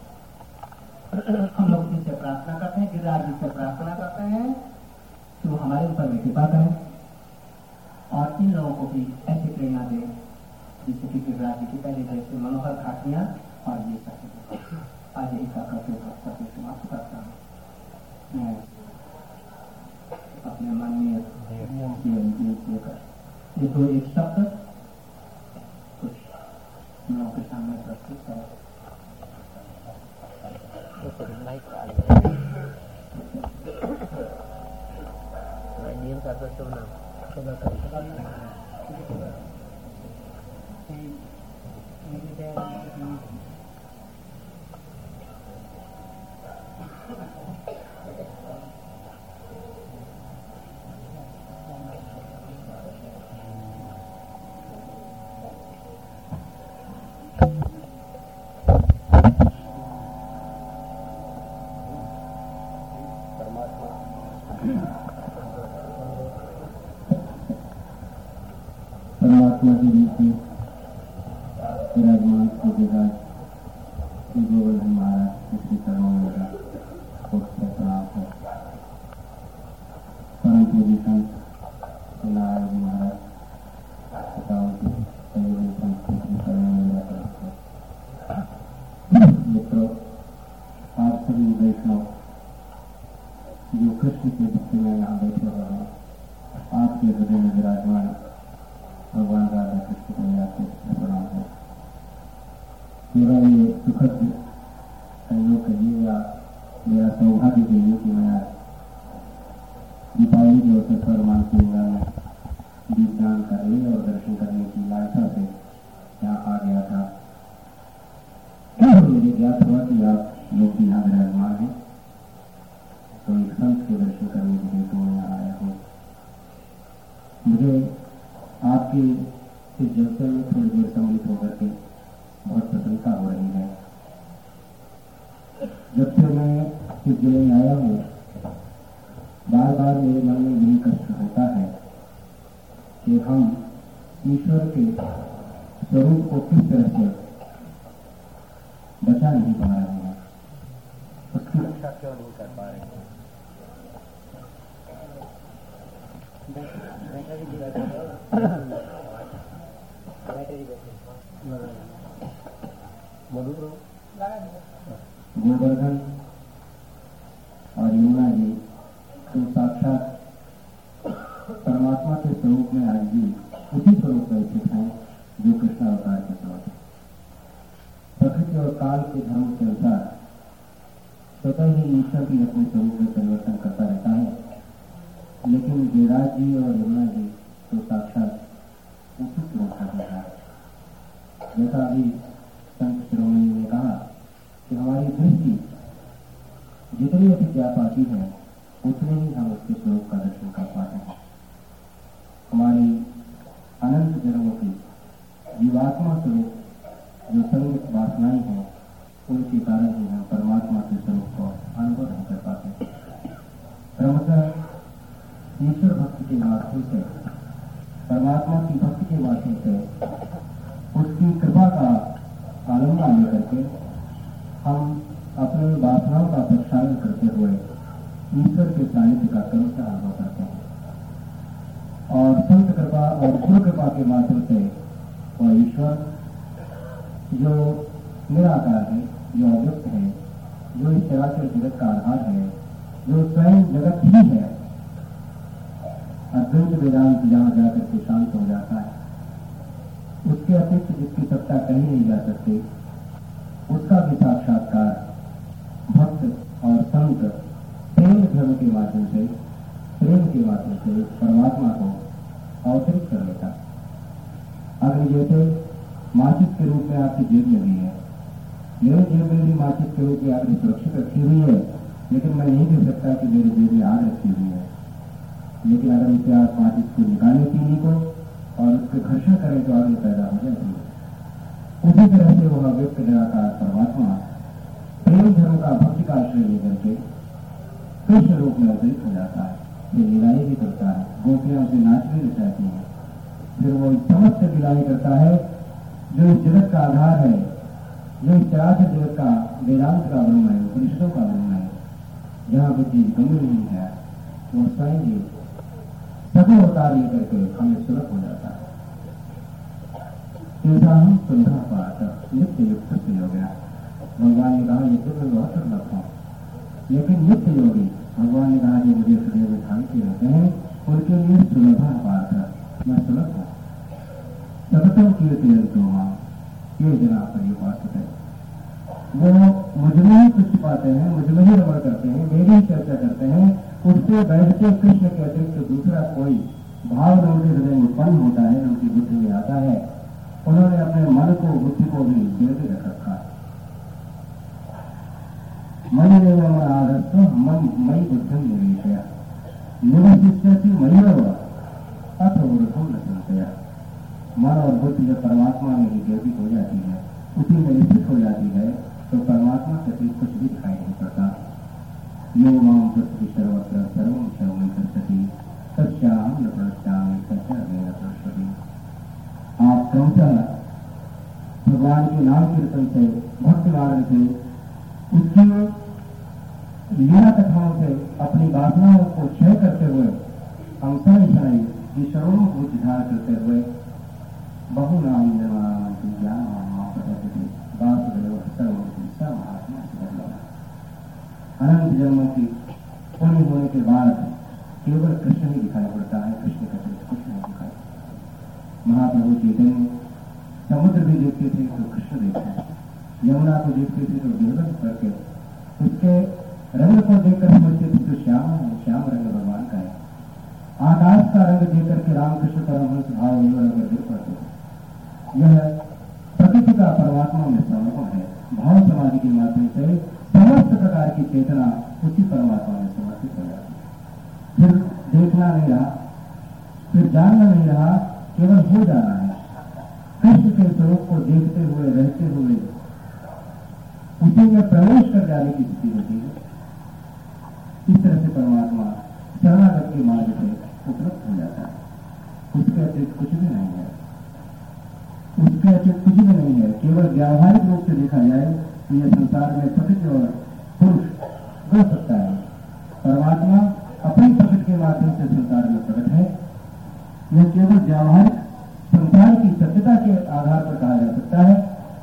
हम लोग इनसे प्रार्थना करते हैं, गिरिराज जी से प्रार्थना करते हैं कि वो हमारे ऊपर में कृपा करें और इन लोगों को भी ऐसी प्रेरणा दें जिससे कि गिरिराज जी की पहले जैसे मनोहर घाटियां और ये सब। आज इसका करके समाप्त करता हूँ। मैं अपने माननीय ये 2-1 शब्द कुछ लोगों के सामने प्रस्तुत करें। नियम का तो शुभ नाम परमात्मा के रूप में विराजमान श्री गोवर्धन महाराज के श्री चरणों में परम पूज्य संत नारायण जी महाराज तथा उनके सहयोगी संस्कृति करने में मित्रों, आप सभी वैष्णव जो कृष्ण के भक्ति में यहाँ बैठे हुए हैं, आपके हृदय में विराजमान भगवान राधा कृष्ण को मेरा प्रणाम है। केवल ये सुखद संयोग कहिए या मेरा सौभाग्य कहिए कि मैं दीपावली के अवसर पर मानसी गंगा में दीपदान करने और दर्शन करने की लालसा से यहाँ आ गया था। मुझे ज्ञात हुआ कि आप लोग भी यहाँ विराजमान हैं, तो एक संत के दर्शन करने के लिए तो मैं यहाँ आया हूँ। मुझे आपके इस जलसे में थोड़ी देर सम्मिलित होकर के बहुत प्रसन्नता हो रही है। जब से मैं इस जिले में आया हूँ, बार बार मेरे मन में यही कष्ट होता है कि हम ईश्वर के स्वरूप को किस तरह से बचा नहीं पा रहे हैं, उसकी रक्षा क्यों नहीं कर पा रहे हैं। गोवर्धन और यमुना जी तो साक्षात परमात्मा के स्वरूप में आज भी उसी स्वरूप में स्थित हैं जो कृष्ण अवतार के स्वरूप है। प्रकृति और काल के धर्म के अनुसार स्वतः ही ईश्वर भी अपने स्वरूप में परिवर्तन करता रहता है, लेकिन गिरिराज जी और यमुना जी तो साक्षात उसी स्वरूप का है। जैसा अभी संत शिरोमणि ने कहा कि हमारी दृष्टि जितनी अधिक जा पाती है उतने ही हम उसके स्वरूप का दर्शन कर पाते हैं। हमारी अनंत जन्मों की जीवात्मा स्वरूप जो संगत वासनाएं हैं, उनके कारण ही हम परमात्मा के स्वरूप को अनुभव नहीं कर पाते। क्रमशः ईश्वर भक्ति के माध्यम से, परमात्मा की भक्ति के माध्यम से उसकी कृपा का आलम्बा लेकर के हम अपनी वासनाओं का प्रक्षालन करते हुए ईश्वर के सानिध्य का क्रमशः अनुभव करते हैं। और संत कृपा और गुरु कृपा के माध्यम से वह ईश्वर जो निराकार है, जो अव्यक्त है, जो इस चराचर जगत का आधार है, जो स्वयं जगत ही है, अद्वैत वेदांत जहां जाकर के शांत हो जाता है, उसके अतिरिक्त जिसकी सत्ता कहीं नहीं जा सकती, उसका भी साक्षात्कार भक्त और संत प्रेम धर्म के माध्यम से, प्रेम के माध्यम से परमात्मा को अवतरित कर लेता। अगर जैसे माचिस के रूप में आपकी जेब लगी है, मेरे जेब में भी माचिस के रूप में आपकी सुरक्षित रखी हुई है, लेकिन मैं नहीं कह सकता कि मेरी जेब में आग रखी हुई है। लेकिन अगर इसे आप माचिस को निकालें चीनी को और उसके घर्षण करें तो आगे पैदा हो जाती है। उसी तरह से वह व्यक्त निराकार परमात्मा प्रेम धर्म का भक्ति का आश्रय लेकर के कृष्ण रूप में अवतरित हो जाता है। ये लीलाएं भी करता है, गोपियां उसे नाचने नचाती हैं, फिर वो समस्त लीलाएं करता है जो इस जगत का आधार है, जो इस चराचर जगत का वेदांत का ब्रह्म है, उपनिषदों का ब्रह्म है, जहाँ बुद्धि गम्य नहीं है, वो स्वयं ही सभी अवतार लेकर के हमें सुलभ हो जाता है। हम सुलभा पाठ नित्य युक्त से हो गया। भगवान ने कहा ये तो मैं बहुत सुलभ हूं, लेकिन नित्य योगी भगवान ने कहा कि मुझे हृदय में ध्यान के रहते हैं, उनके लिए सुलभा पाठ मैं सुलभ हूं। सततम कीर्तयन्तु मां ये जना परिपाठ है। वो मुझमें ही तुष्टि पाते हैं, मुझमें ही रमण करते हैं, मेरी ही चर्चा करते हैं। उससे बैठते कृष्ण के अतिरिक्त दूसरा कोई भाव न उनके हृदय में उत्पन्न होता है, न उनकी बुद्धि में आता है। उन्होंने अपने मन को, बुद्धि को भी गिरते रख रखा है। मन एवं आदर्श मन मई बुद्धि निवेशया निवशिष्यति मय्यव अथ वृद्धम न संशया। मन और बुद्धि जब परमात्मा में ही ज्योतित हो जाती है, उसी में स्थित हो जाती है, तो परमात्मा के कुछ भी दिखाई नहीं पड़ता। यो माम पृथ्वी सर्वत्र सर्वं सर्वं पश्यति तस्याहं न पश्यामि तस्य न पश्यति। आप क्रमशः भगवान के नाम कीर्तन से, भक्ति मार्ग से, उसकी लीला कथाओं से अपनी वासनाओं को क्षय करते हुए अंशाई ईश्वरों को सुधार करते हुए बहु नाम अनंत जन्मों की पुण्य होने के बाद केवल कृष्ण ही दिखाई पड़ता है, कृष्ण का कुछ नहीं दिखाई। महाप्रभु चैतन्य समुद्र भी देखते थे तो कृष्ण देखते, यमुना को देखते थे तो देवदत्त करके उसके रंग को देखकर समझते थे तो श्याम है, श्याम रंग भगवान का है। आकाश का रंग देख करके रामकृष्ण परमहंस भाव गिर पड़ते थे। यह प्रकृति का परमात्मा में समर्पण है। भाव समाधि के माध्यम से समस्त प्रकार की चेतना उसी परमात्मा में समर्पित हो जाती है। फिर देखना नहीं रहा, फिर जानना नहीं रहा, केवल हो जाना है। कृष्ण के स्वरूप को देखते हुए रहते हुए उसी में प्रवेश कर जाने की स्थिति होती है। इस तरह से परमात्मा शरणागत के मार्ग से उपलब्ध हो जाता है। उसके अतिरिक्त कुछ भी नहीं है, उसके अतिरिक्त कुछ भी नहीं है। केवल व्यावहारिक रूप से देखा जाए तो यह संसार में प्रकृति और पुरुष हो सकता है। परमात्मा अपनी प्रकृति के माध्यम से संसार में प्रकट है। यह केवल व्यावहारिक संसार की सत्यता के आधार पर कहा जा सकता है।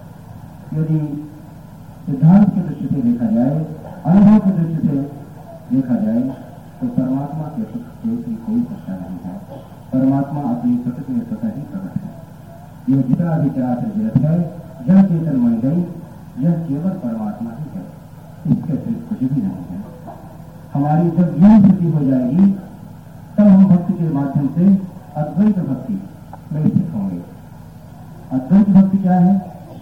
यदि सिद्धांत की दृष्टि से देखा जाए, अनुभव की दृष्टि से देखा जाए तो परमात्मा के सुख की कोई सत्ता नहीं है। परमात्मा अपनी प्रकृति में स्वतः ही प्रकट है। यह जितना भी चराचर जगत है, जड़ चेतन मन गई, यह केवल परमात्मा ही है, इसके अतिरिक्त कुछ भी नहीं है। हमारी जब यह स्थिति हो जाएगी तब हम भक्ति के माध्यम से अद्वैत भक्ति में स्थित होंगे। अद्वैत भक्ति क्या है?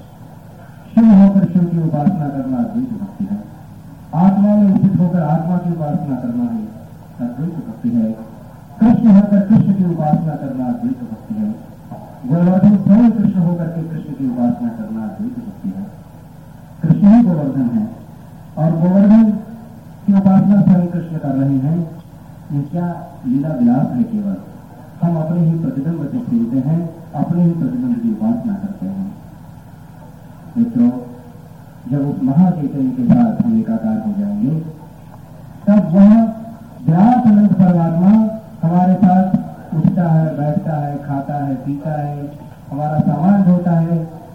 शिव होकर शिव की उपासना करना अद्वैत भक्ति है। आत्मा में स्थित होकर आत्मा की उपासना करना ही अद्वैत भक्ति है। कृष्ण होकर कृष्ण की उपासना करना अद्वैत भक्ति है। गोवर्धन स्वयं कृष्ण होकर के कृष्ण की उपासना करना अद्वैत भक्ति है। कृष्ण ही गोवर्धन है और गोवर्धन की उपासना स्वयं कृष्ण कर रहे हैं। ये क्या लीला विलास है? केवल हम अपने ही प्रतिबिंब से खेलते हैं, अपने ही प्रतिबिंब की उपासना करते हैं। मित्रों, जब उस महाचैतन्य के साथ हम एकाकार हो जाएंगे तब वह व्यास अनंत परमात्मा हमारे साथ उठता है, बैठता है, खाता है, पीता है, हमारा सामान ढोता है,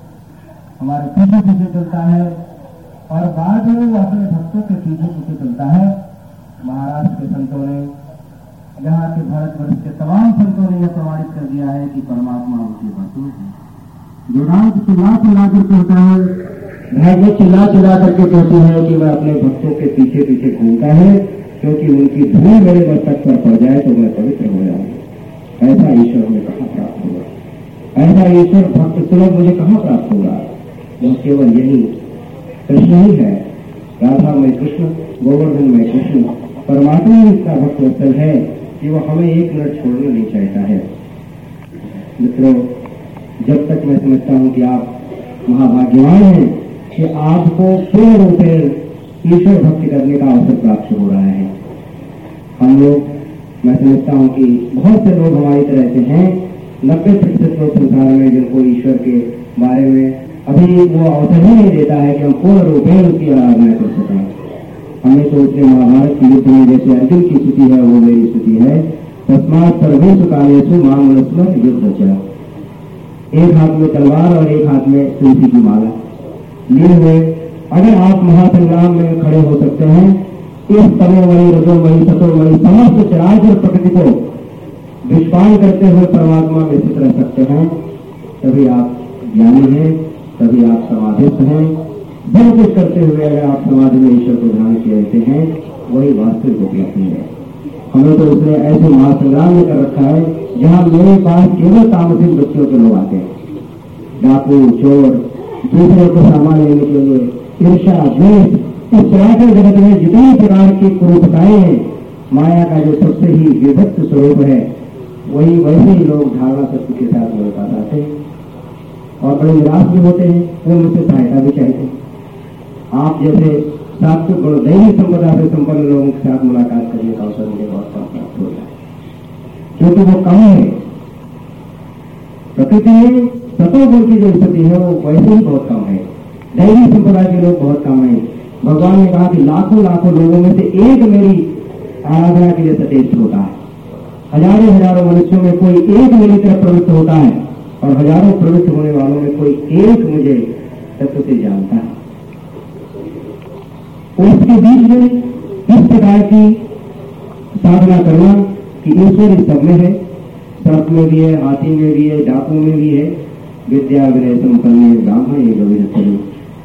हमारे पीछे पीछे चलता है और बाद में वो अपने भक्तों के पीछे पीछे चलता है। महाराष्ट्र के संतों ने, यहाँ के भारतवर्ष के तमाम संतों ने यह प्रमाणित कर दिया है कि परमात्मा उनके भक्तों है। वेदांत चिल्ला चिल्ला कर कहता है, भागवत चिल्ला चिल्ला करके कहती है कि मैं अपने भक्तों के पीछे पीछे घूमता है, क्योंकि उनकी धूल मेरे मस्तक पर पड़ जाए तो मैं पवित्र हो जाऊंगा। ऐसा ईश्वर मुझे कहाँ प्राप्त होगा? ऐसा ईश्वर भक्त सुलभ मुझे कहाँ प्राप्त होगा? वह केवल यही कृष्ण ही है। राधा में कृष्ण, गोवर्धन में कृष्ण। परमात्मा ही इसका भक्त वत्सल है कि वह हमें एक मिनट छोड़ना नहीं चाहता है। मित्रों, जब तक मैं समझता हूं कि आप महाभाग्यवान हैं कि आपको पूर्ण रूप से ईश्वर भक्ति करने का अवसर प्राप्त हो रहा है। हम लोग, मैं समझता हूं कि बहुत से लोग हमारी तरह से हैं, 90% लोग संसार में जिनको ईश्वर के बारे में अभी वो अवसर ही नहीं देता है कि हम पूर्ण रूप में उसकी आराधना कर सकें। हमें तो उसने महाभारत की युद्ध में जैसे अर्जुन की स्थिति है वो मेरी स्थिति है। तस्मात् सर्वेषु कालेषु मां मनस्मर युद्ध च। एक हाथ में तलवार और एक हाथ में तुलसी की माला लिए हुए अगर आप महासंग्राम में खड़े हो सकते हैं, इस तमोमयी, रजोमयी, सतोमयी समस्त चराचर प्रकृति को विस्फान करते हुए परमात्मा में स्थित रह सकते हैं, तभी आप ज्ञानी हैं, तभी आप समाधिस्थ हैं। सब कुछ करते हुए अगर आप समाधि में ईश्वर को ध्यान किए रहते हैं, वही वास्तविक उपलब्धि है। हमें तो उसने ऐसे महासंग्राम में कर रखा है जहां मेरे पास केवल तामसिक वृत्तियों के लोग आते हैं। डाकू, चोर, दूसरे को सामान लेने के लिए ईर्ष्या, द्वेष, इस चराचर जगत में जितनी प्रकार की कुरूपताएं हैं, माया का जो सबसे ही विभक्त स्वरूप है, वही वैसे ही लोग धारणा शक्ति के साथ मेरे पास आते हैं और बड़े निराश भी होते हैं। वो मुझसे सहायता भी चाहते हैं। आप जैसे सात्विक गुण दैवी संपदा से संपन्न लोगों के साथ मुलाकात करने का अवसर मुझे बहुत कम प्राप्त हो जाए, क्योंकि वो कम है। प्रकृति में सतोगुण की जो स्थिति है वो वैसे ही बहुत कम है। दैवी संप्रदाय के लोग बहुत कम है। भगवान ने कहा कि लाखों लाखों लोगों में से एक मेरी आराधना के लिए सचेत होता है। हजारों हजारों मनुष्यों में कोई एक मेरी तरफ प्रवृत्त होता है और हजारों प्रवृत्त होने वालों में कोई एक मुझे तत्व से जानता है। उसके बीच में इस प्रकार की साधना करना कि ईश्वर इस सब में है, सर्प में भी है, हाथी में भी है, डाकू में भी है। विद्या विनय संपन्न ब्राह्मण एक अविरत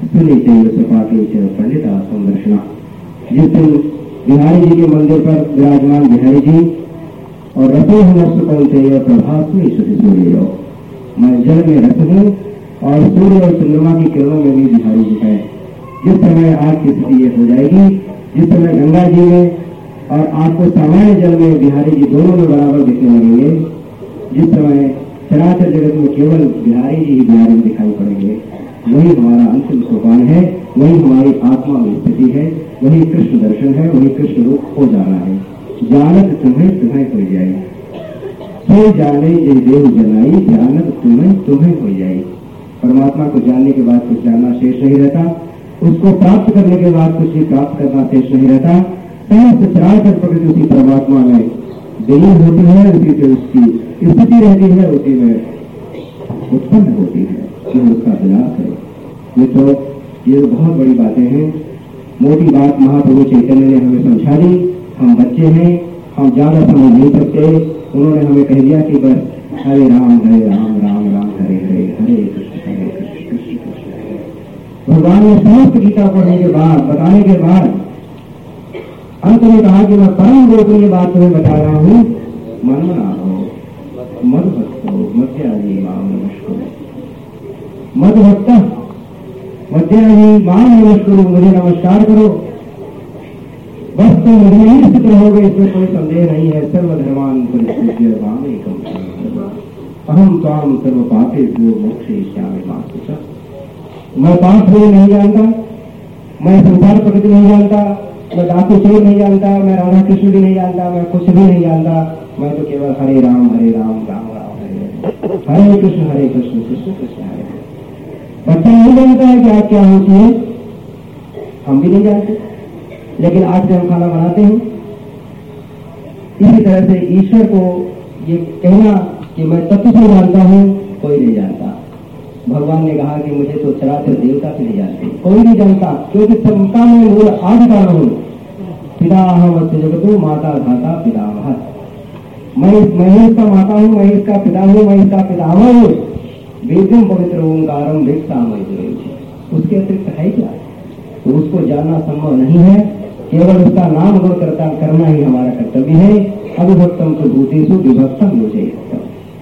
पंडिता संदर्शना। जिस दिन बिहारी जी के मंदिर पर विराजमान बिहारी जी और रसे हूँ कौनते प्रभात में सूर्य, मैं जल में रस हूँ और सूर्य और चंद्रमा की किरणों में भी बिहारी जी है। जिस समय आग की स्थिति ये हो जाएगी, जिस समय गंगा जी में और आपको सामान्य जल में बिहारी जी दोनों में बराबर दिखने लगेंगे, जिस समय चराचर जगत में केवल बिहारी जी ही बिहारी में दिखाई पड़ेंगे, वही हमारा अंतिम सोपान है, वही हमारी आत्मा में स्थिति है, वही कृष्ण दर्शन है, वही कृष्ण रूप हो जाना है। जानत तुम्हें तुम्हें हो जाए, तो जाने ये देव जनाई, जानत तुम्हें तुम्हें हो जाए। परमात्मा को जानने के बाद कुछ जानना शेष नहीं रहता, उसको प्राप्त करने के बाद कुछ भी प्राप्त करना शेष नहीं रहता। समस्त चराचर प्रकृति उसी परमात्मा में विलीन होती है, उसी से उसकी स्थिति रहती है, उसी में उत्पन्न होती है, यह उसका विलास है। मित्रों, ये बहुत बड़ी बातें हैं। मोटी बात महाप्रभु चैतन्य ने हमें समझा दी। हम बच्चे हैं, हम ज्यादा समझ नहीं सकते। उन्होंने हमें कह दिया कि बस हरे राम राम राम हरे हरे, हरे कृष्ण कृष्ण कृष्ण हरे। भगवान ने समस्त गीता पढ़ने के बाद, बताने के बाद अंत में कहा कि मैं परम गोपनीय बात तुम्हें बता रहा हूँ, मन मना हो, मद भक्त हो, मध्याजी माम नमस्कुरु, मद भक्त मध्याजी माम नमस्कुरु, मुझे नमस्कार करो। बस तुम मुझे ही स्थित रहोगे, इसमें कोई संदेह नहीं है। सर्वधर्मान परित्यज्य माम एकम शरणं, अहम त्वाम सर्व पापेभ्यो मोक्षयिष्यामि मा शुचः। मैं पाप भी नहीं जानता, मैं संसार प्रकृति नहीं जानता, मैं डाकू चोर नहीं जानता, मैं राधा कृष्ण भी नहीं जानता, मैं कुछ भी नहीं जानता। मैं तो केवल हरे राम राम राम हरे हरे कृष्ण कृष्ण कृष्ण हरे हरे। बच्चा नहीं जानता है कि आप क्या होती है, हम भी नहीं जानते, लेकिन आज से हम खाना बनाते हैं। इसी तरह से ईश्वर को ये कहना कि मैं तत्व से जानता हूँ, कोई नहीं जानता। भगवान ने कहा कि मुझे तो चराचर देवता से नहीं जानते, कोई नहीं जानता, क्योंकि सबका मैं मूल आदि कारण हूँ। पिता अहम जगतो माता धाता पितामह, मैं इसका माता हूँ, मैं इसका पिता हूँ, मैं इसका पितामह हूँ। वेदम पवित्र ओंकारम वेदतामय, उसके अतिरिक्त है क्या? तो उसको जानना संभव नहीं है। केवल उसका नाम गुण करना ही हमारा कर्तव्य है। अविभक्तम तो भूतेषु विभक्तम योजयित्वा।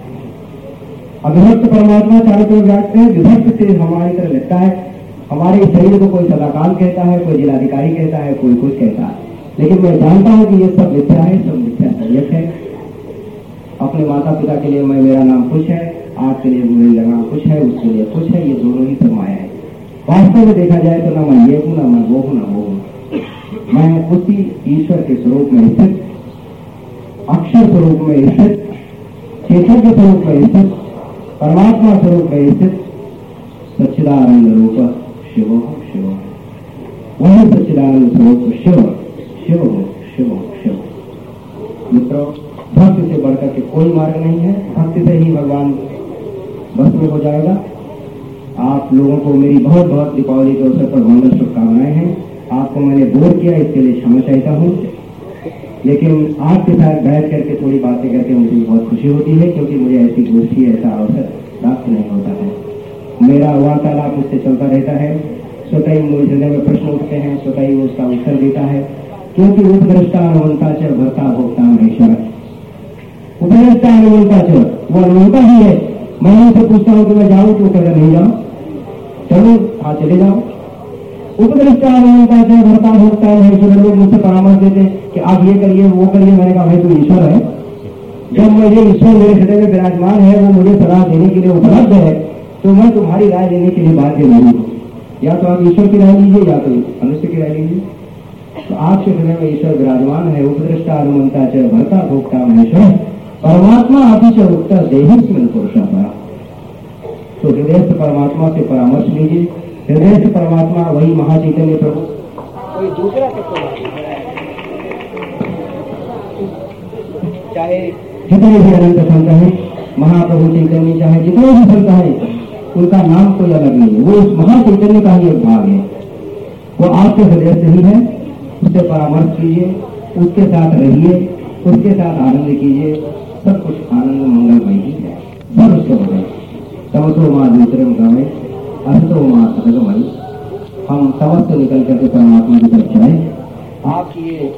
अविभक्त परमात्मा चारों तरफ व्याप्त है, विभक्त से हमारी तरह लगता है। हमारे शरीर को कोई सदाकाल कहता है, कोई जिलाधिकारी कहता है, कोई कुछ कहता है, लेकिन मैं जानता हूं कि ये सब मिथ्या है, सब मिथ्या संयत है। अपने माता पिता के लिए मेरा नाम कुछ है, आपके लिए मेरा नाम कुछ है, उसके लिए कुछ है, ये दोनों ही सब माया है। वास्तव में देखा जाए तो ना मैं ये हूं, ना मैं वो हूं, ना वो हूं। मैं उसी ईश्वर के स्वरूप में स्थित, अक्षर स्वरूप में स्थित, चैतन्य स्वरूप में स्थित, परमात्मा स्वरूप में स्थित सच्चिदानंद रूप शिव शिव, वही सच्चिदानंद स्वरूप शिव शिव शिव शिव। मित्रों, भक्ति से बढ़कर के कोई मार्ग नहीं है। भक्ति से ही भगवान बस में हो जाएगा। आप लोगों को मेरी बहुत बहुत दीपावली के अवसर पर बहुत शुभकामनाएं हैं। आपको मैंने बोर किया, इसके लिए क्षमा चाहता हूँ, लेकिन आपके साथ बैठ करके थोड़ी बातें करके मुझे बहुत खुशी होती है, क्योंकि मुझे ऐसी गोष्ठी, ऐसा अवसर प्राप्त नहीं होता है। मेरा वार्तालाप उससे चलता रहता है, स्वतः ही मुझे हृदय में प्रश्न उठते हैं, स्वतः ही उसका उत्तर देता है, क्योंकि उपद्रष्टा अनुमंता च भरता भोक्ता महेश्वर। उपद्रष्टा अनुमंता च, वो अनुमंता ही है। मैं उनसे पूछता हूँ कि मैं जाऊँ तो कहकर नहीं जाऊँ, चलो हाँ चले जाओ। उपद्रष्टा अनुमंता च भरता भोक्ता महेश्वर। लोग मुझसे परामर्श देते हैं कि आप ये करिए वो करिए। मैंने कहा भाई तू ईश्वर है, जब मुझे ईश्वर मेरे हृदय में विराजमान है, वो मुझे सलाह देने के लिए उपलब्ध है, तो मैं तुम्हारी राय लेने के लिए बाध्य नहीं हूँ। या तो आप ईश्वर की राय लीजिए या तो मनुष्य की राय लीजिए। तो आपके हृदय में ईश्वर विराजमान है। उपदृष्टा अनुमंता च भरता भोक्ता महेश्वर परमात्मा अतिशय उत्तर देहिस्मिन पुरुषः परा। तो हृदय से परमात्मा से परामर्श लीजिए। हृदय से परमात्मा वही महाचैतन्य प्रभु, कोई दूसरा तत्व, चाहे जितने भी अनंत संत हैं, महाप्रभु चैतन्य चाहे जितने भी संत हैं, उनका नाम कोई अलग नहीं है, वो इस महाचैतन्य का ही एक भाग है। वो आपके हृदय से ही है, उससे परामर्श कीजिए, उसके साथ रहिए, उसके साथ आनंद कीजिए, सब कुछ आनंद मंगलमय ही है, सब उसके बगैर। तमसो मां दूसरे गमे, असतो मां सदगमयी। हम तमस से निकल करके परमात्मा की तरफ जाए। आपकी ये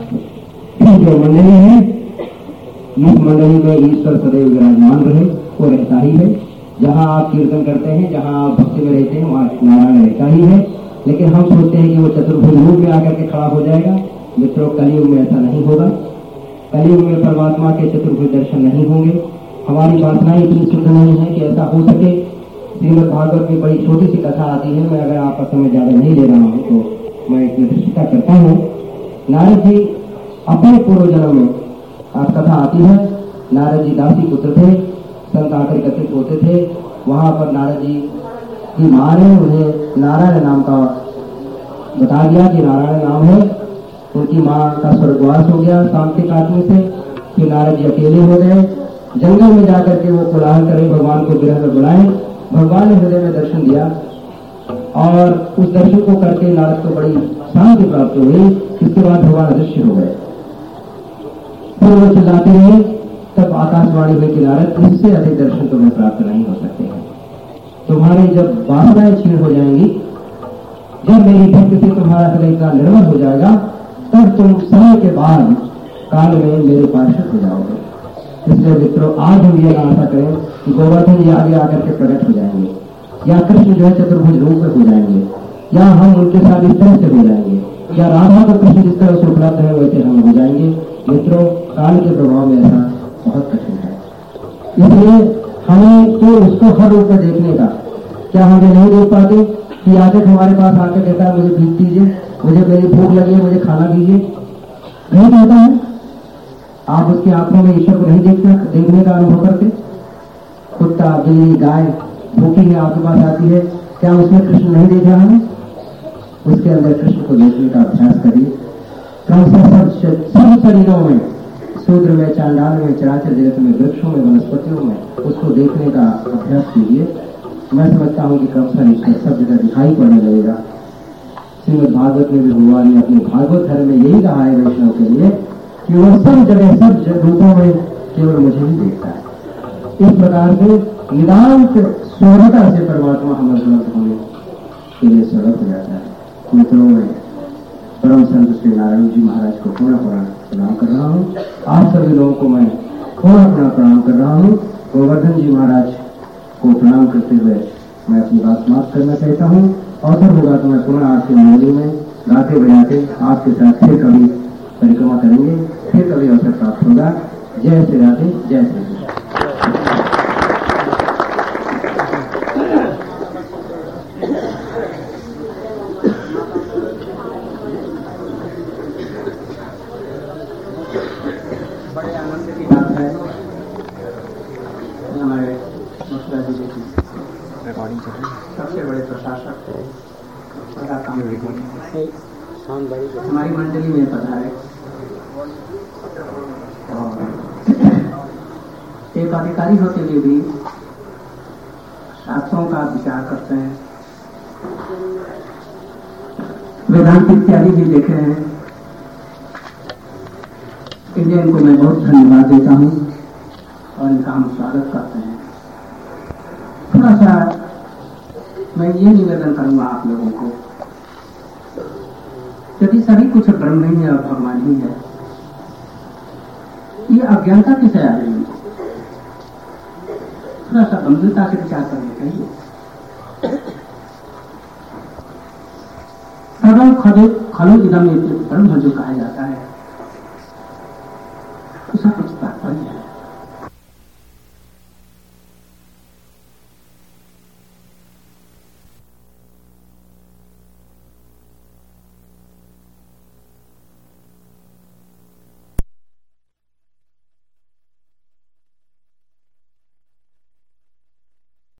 जो मंडली है, इस मंडली में ईश्वर सदैव विराजमान रहे, वो रहता ही है। जहाँ आप कीर्तन करते हैं, जहाँ आप भक्ति में रहते हैं, वहाँ नारायण रहता ही है। लेकिन हम सोचते हैं कि वो चतुर्भुज रूप में आकर के खड़ा हो जाएगा। मित्रों, कलयुग में ऐसा नहीं होगा। कलयुग में परमात्मा के चतुर्भुज दर्शन नहीं होंगे। हमारी वासनाएं इतनी शुद्ध नहीं है कि ऐसा हो सके। श्रीमद् भागवत में बड़ी छोटी सी कथा आती है, मैं अगर आपका समय ज्यादा नहीं ले रहा हूँ तो मैं इसमें दृष्टिता करता हूँ। नारद जी अपने पूर्व जन्म में कथा आती है। नारद जी दासी पुत्र थे, संत आकर एकत्रित होते थे। वहां पर नारद जी की मां ने उन्हें नारायण नाम का बता दिया कि नारायण नाम है। उनकी मां का स्वर्गवास हो गया शाम के काटने से। फिर नारद जी अकेले हो गए, जंगल में जाकर के वो कोलाहल करें, भगवान को विरह में बुलाएं। भगवान ने हृदय में दर्शन दिया और उस दर्शन को करके नारद को बड़ी शांति प्राप्त हुई। इसके बाद भगवान अदृश्य हो गए। फिर वो चिल्लाते रहे, तब आकाशवाणी हुई कि नारद, इससे अधिक दर्शन तुम्हें प्राप्त नहीं हो सकते हैं। तुम्हारी जब वासनाएं क्षीण हो जाएंगी, जब मेरी भक्ति से तुम्हारा हृदय इतना निर्मल हो जाएगा, तब तुम समय के बाद काल में मेरे पार्षद हो जाओगे। इसलिए मित्रों, आज हम ये आशा करें कि गोवर्धन जी आगे आकर के प्रकट हो जाएंगे, या कृष्ण जो है चतुर्भुज रूप में हो जाएंगे, या हम उनके साथ इस तरह से हो जाएंगे, या राधा को कृष्ण जिस तरह से उपलब्ध है वैसे हम हो जाएंगे। मित्रों, काल के प्रभाव में ऐसा बहुत कठिन है। इसलिए हमें तो उसको हर रूप में देखने का, क्या हम ये नहीं देख पाते कि आगे हमारे पास आकर कहता है मुझे भीख दीजिए, मुझे मेरी भूख लगी है, मुझे खाना दीजिए, नहीं कहता है। आप उसकी आंखों में ईश्वर को नहीं देखने का अनुभव करते। कुत्ता, बिल्ली, गाय भूखी है, आपके पास आती है, क्या उसमें कृष्ण नहीं देख रहा है? उसके अंदर कृष्ण को देखने का अभ्यास करिए। सब शरीरों में, शूद्र में, चांडाल में, चराचर जगत में, वृक्षों में, वनस्पतियों में उसको देखने का अभ्यास कीजिए। मैं समझता हूँ कि क्रमशः ईश्वर सब जगह दिखाई पड़ने लगेगा। श्रीमद् भागवत में भी भगवान ने अपने भागवत धर्म में यही कहा है वैष्णव के लिए कि वह सब जगह सब रूपों में केवल मुझे ही देखता है। इस प्रकार से निदांत शोभता से परमात्मा हमारे उपलब्ध होने के लिए सुलभ हो जाता है। मित्रों, में परम संत श्री नारायण जी महाराज को पुनः प्रणाम कर रहा हूँ। आप सभी लोगों को मैं पुनः प्रणाम कर रहा हूँ। गोवर्धन जी महाराज को प्रणाम करते हुए मैं अपनी बात समाप्त करना चाहता हूँ। अवसर होगा तो मैं पुनः आपके मंडली में गाते बजाते आपके साथ फिर कभी परिक्रमा करेंगे, फिर कभी अवसर प्राप्त होगा। जय श्री राधे, जय श्री कृष्ण। बड़े आनंद की बात है, हमारे मुखिया जी की सबसे बड़े प्रशासक हमारी मंडली में पधारे और एक अधिकारी होते हुए भी शास्त्रों का विचार करते हैं, वेदांत इत्यादि भी देख रहे हैं। इसलिए इनको मैं बहुत धन्यवाद देता हूँ और इनका हम स्वागत करते हैं। थोड़ा सा मैं ये निवेदन करूंगा आप लोगों को, यदि सभी कुछ ब्रह्म ही है और भगवान ही है, ये अज्ञानता किसे आ रही है? थोड़ा सा गंभीरता से विचार करने चाहिए। सर्वं खलु इदम ब्रह्म जो कहा जाता है, उसका कुछ तात्पर्य है।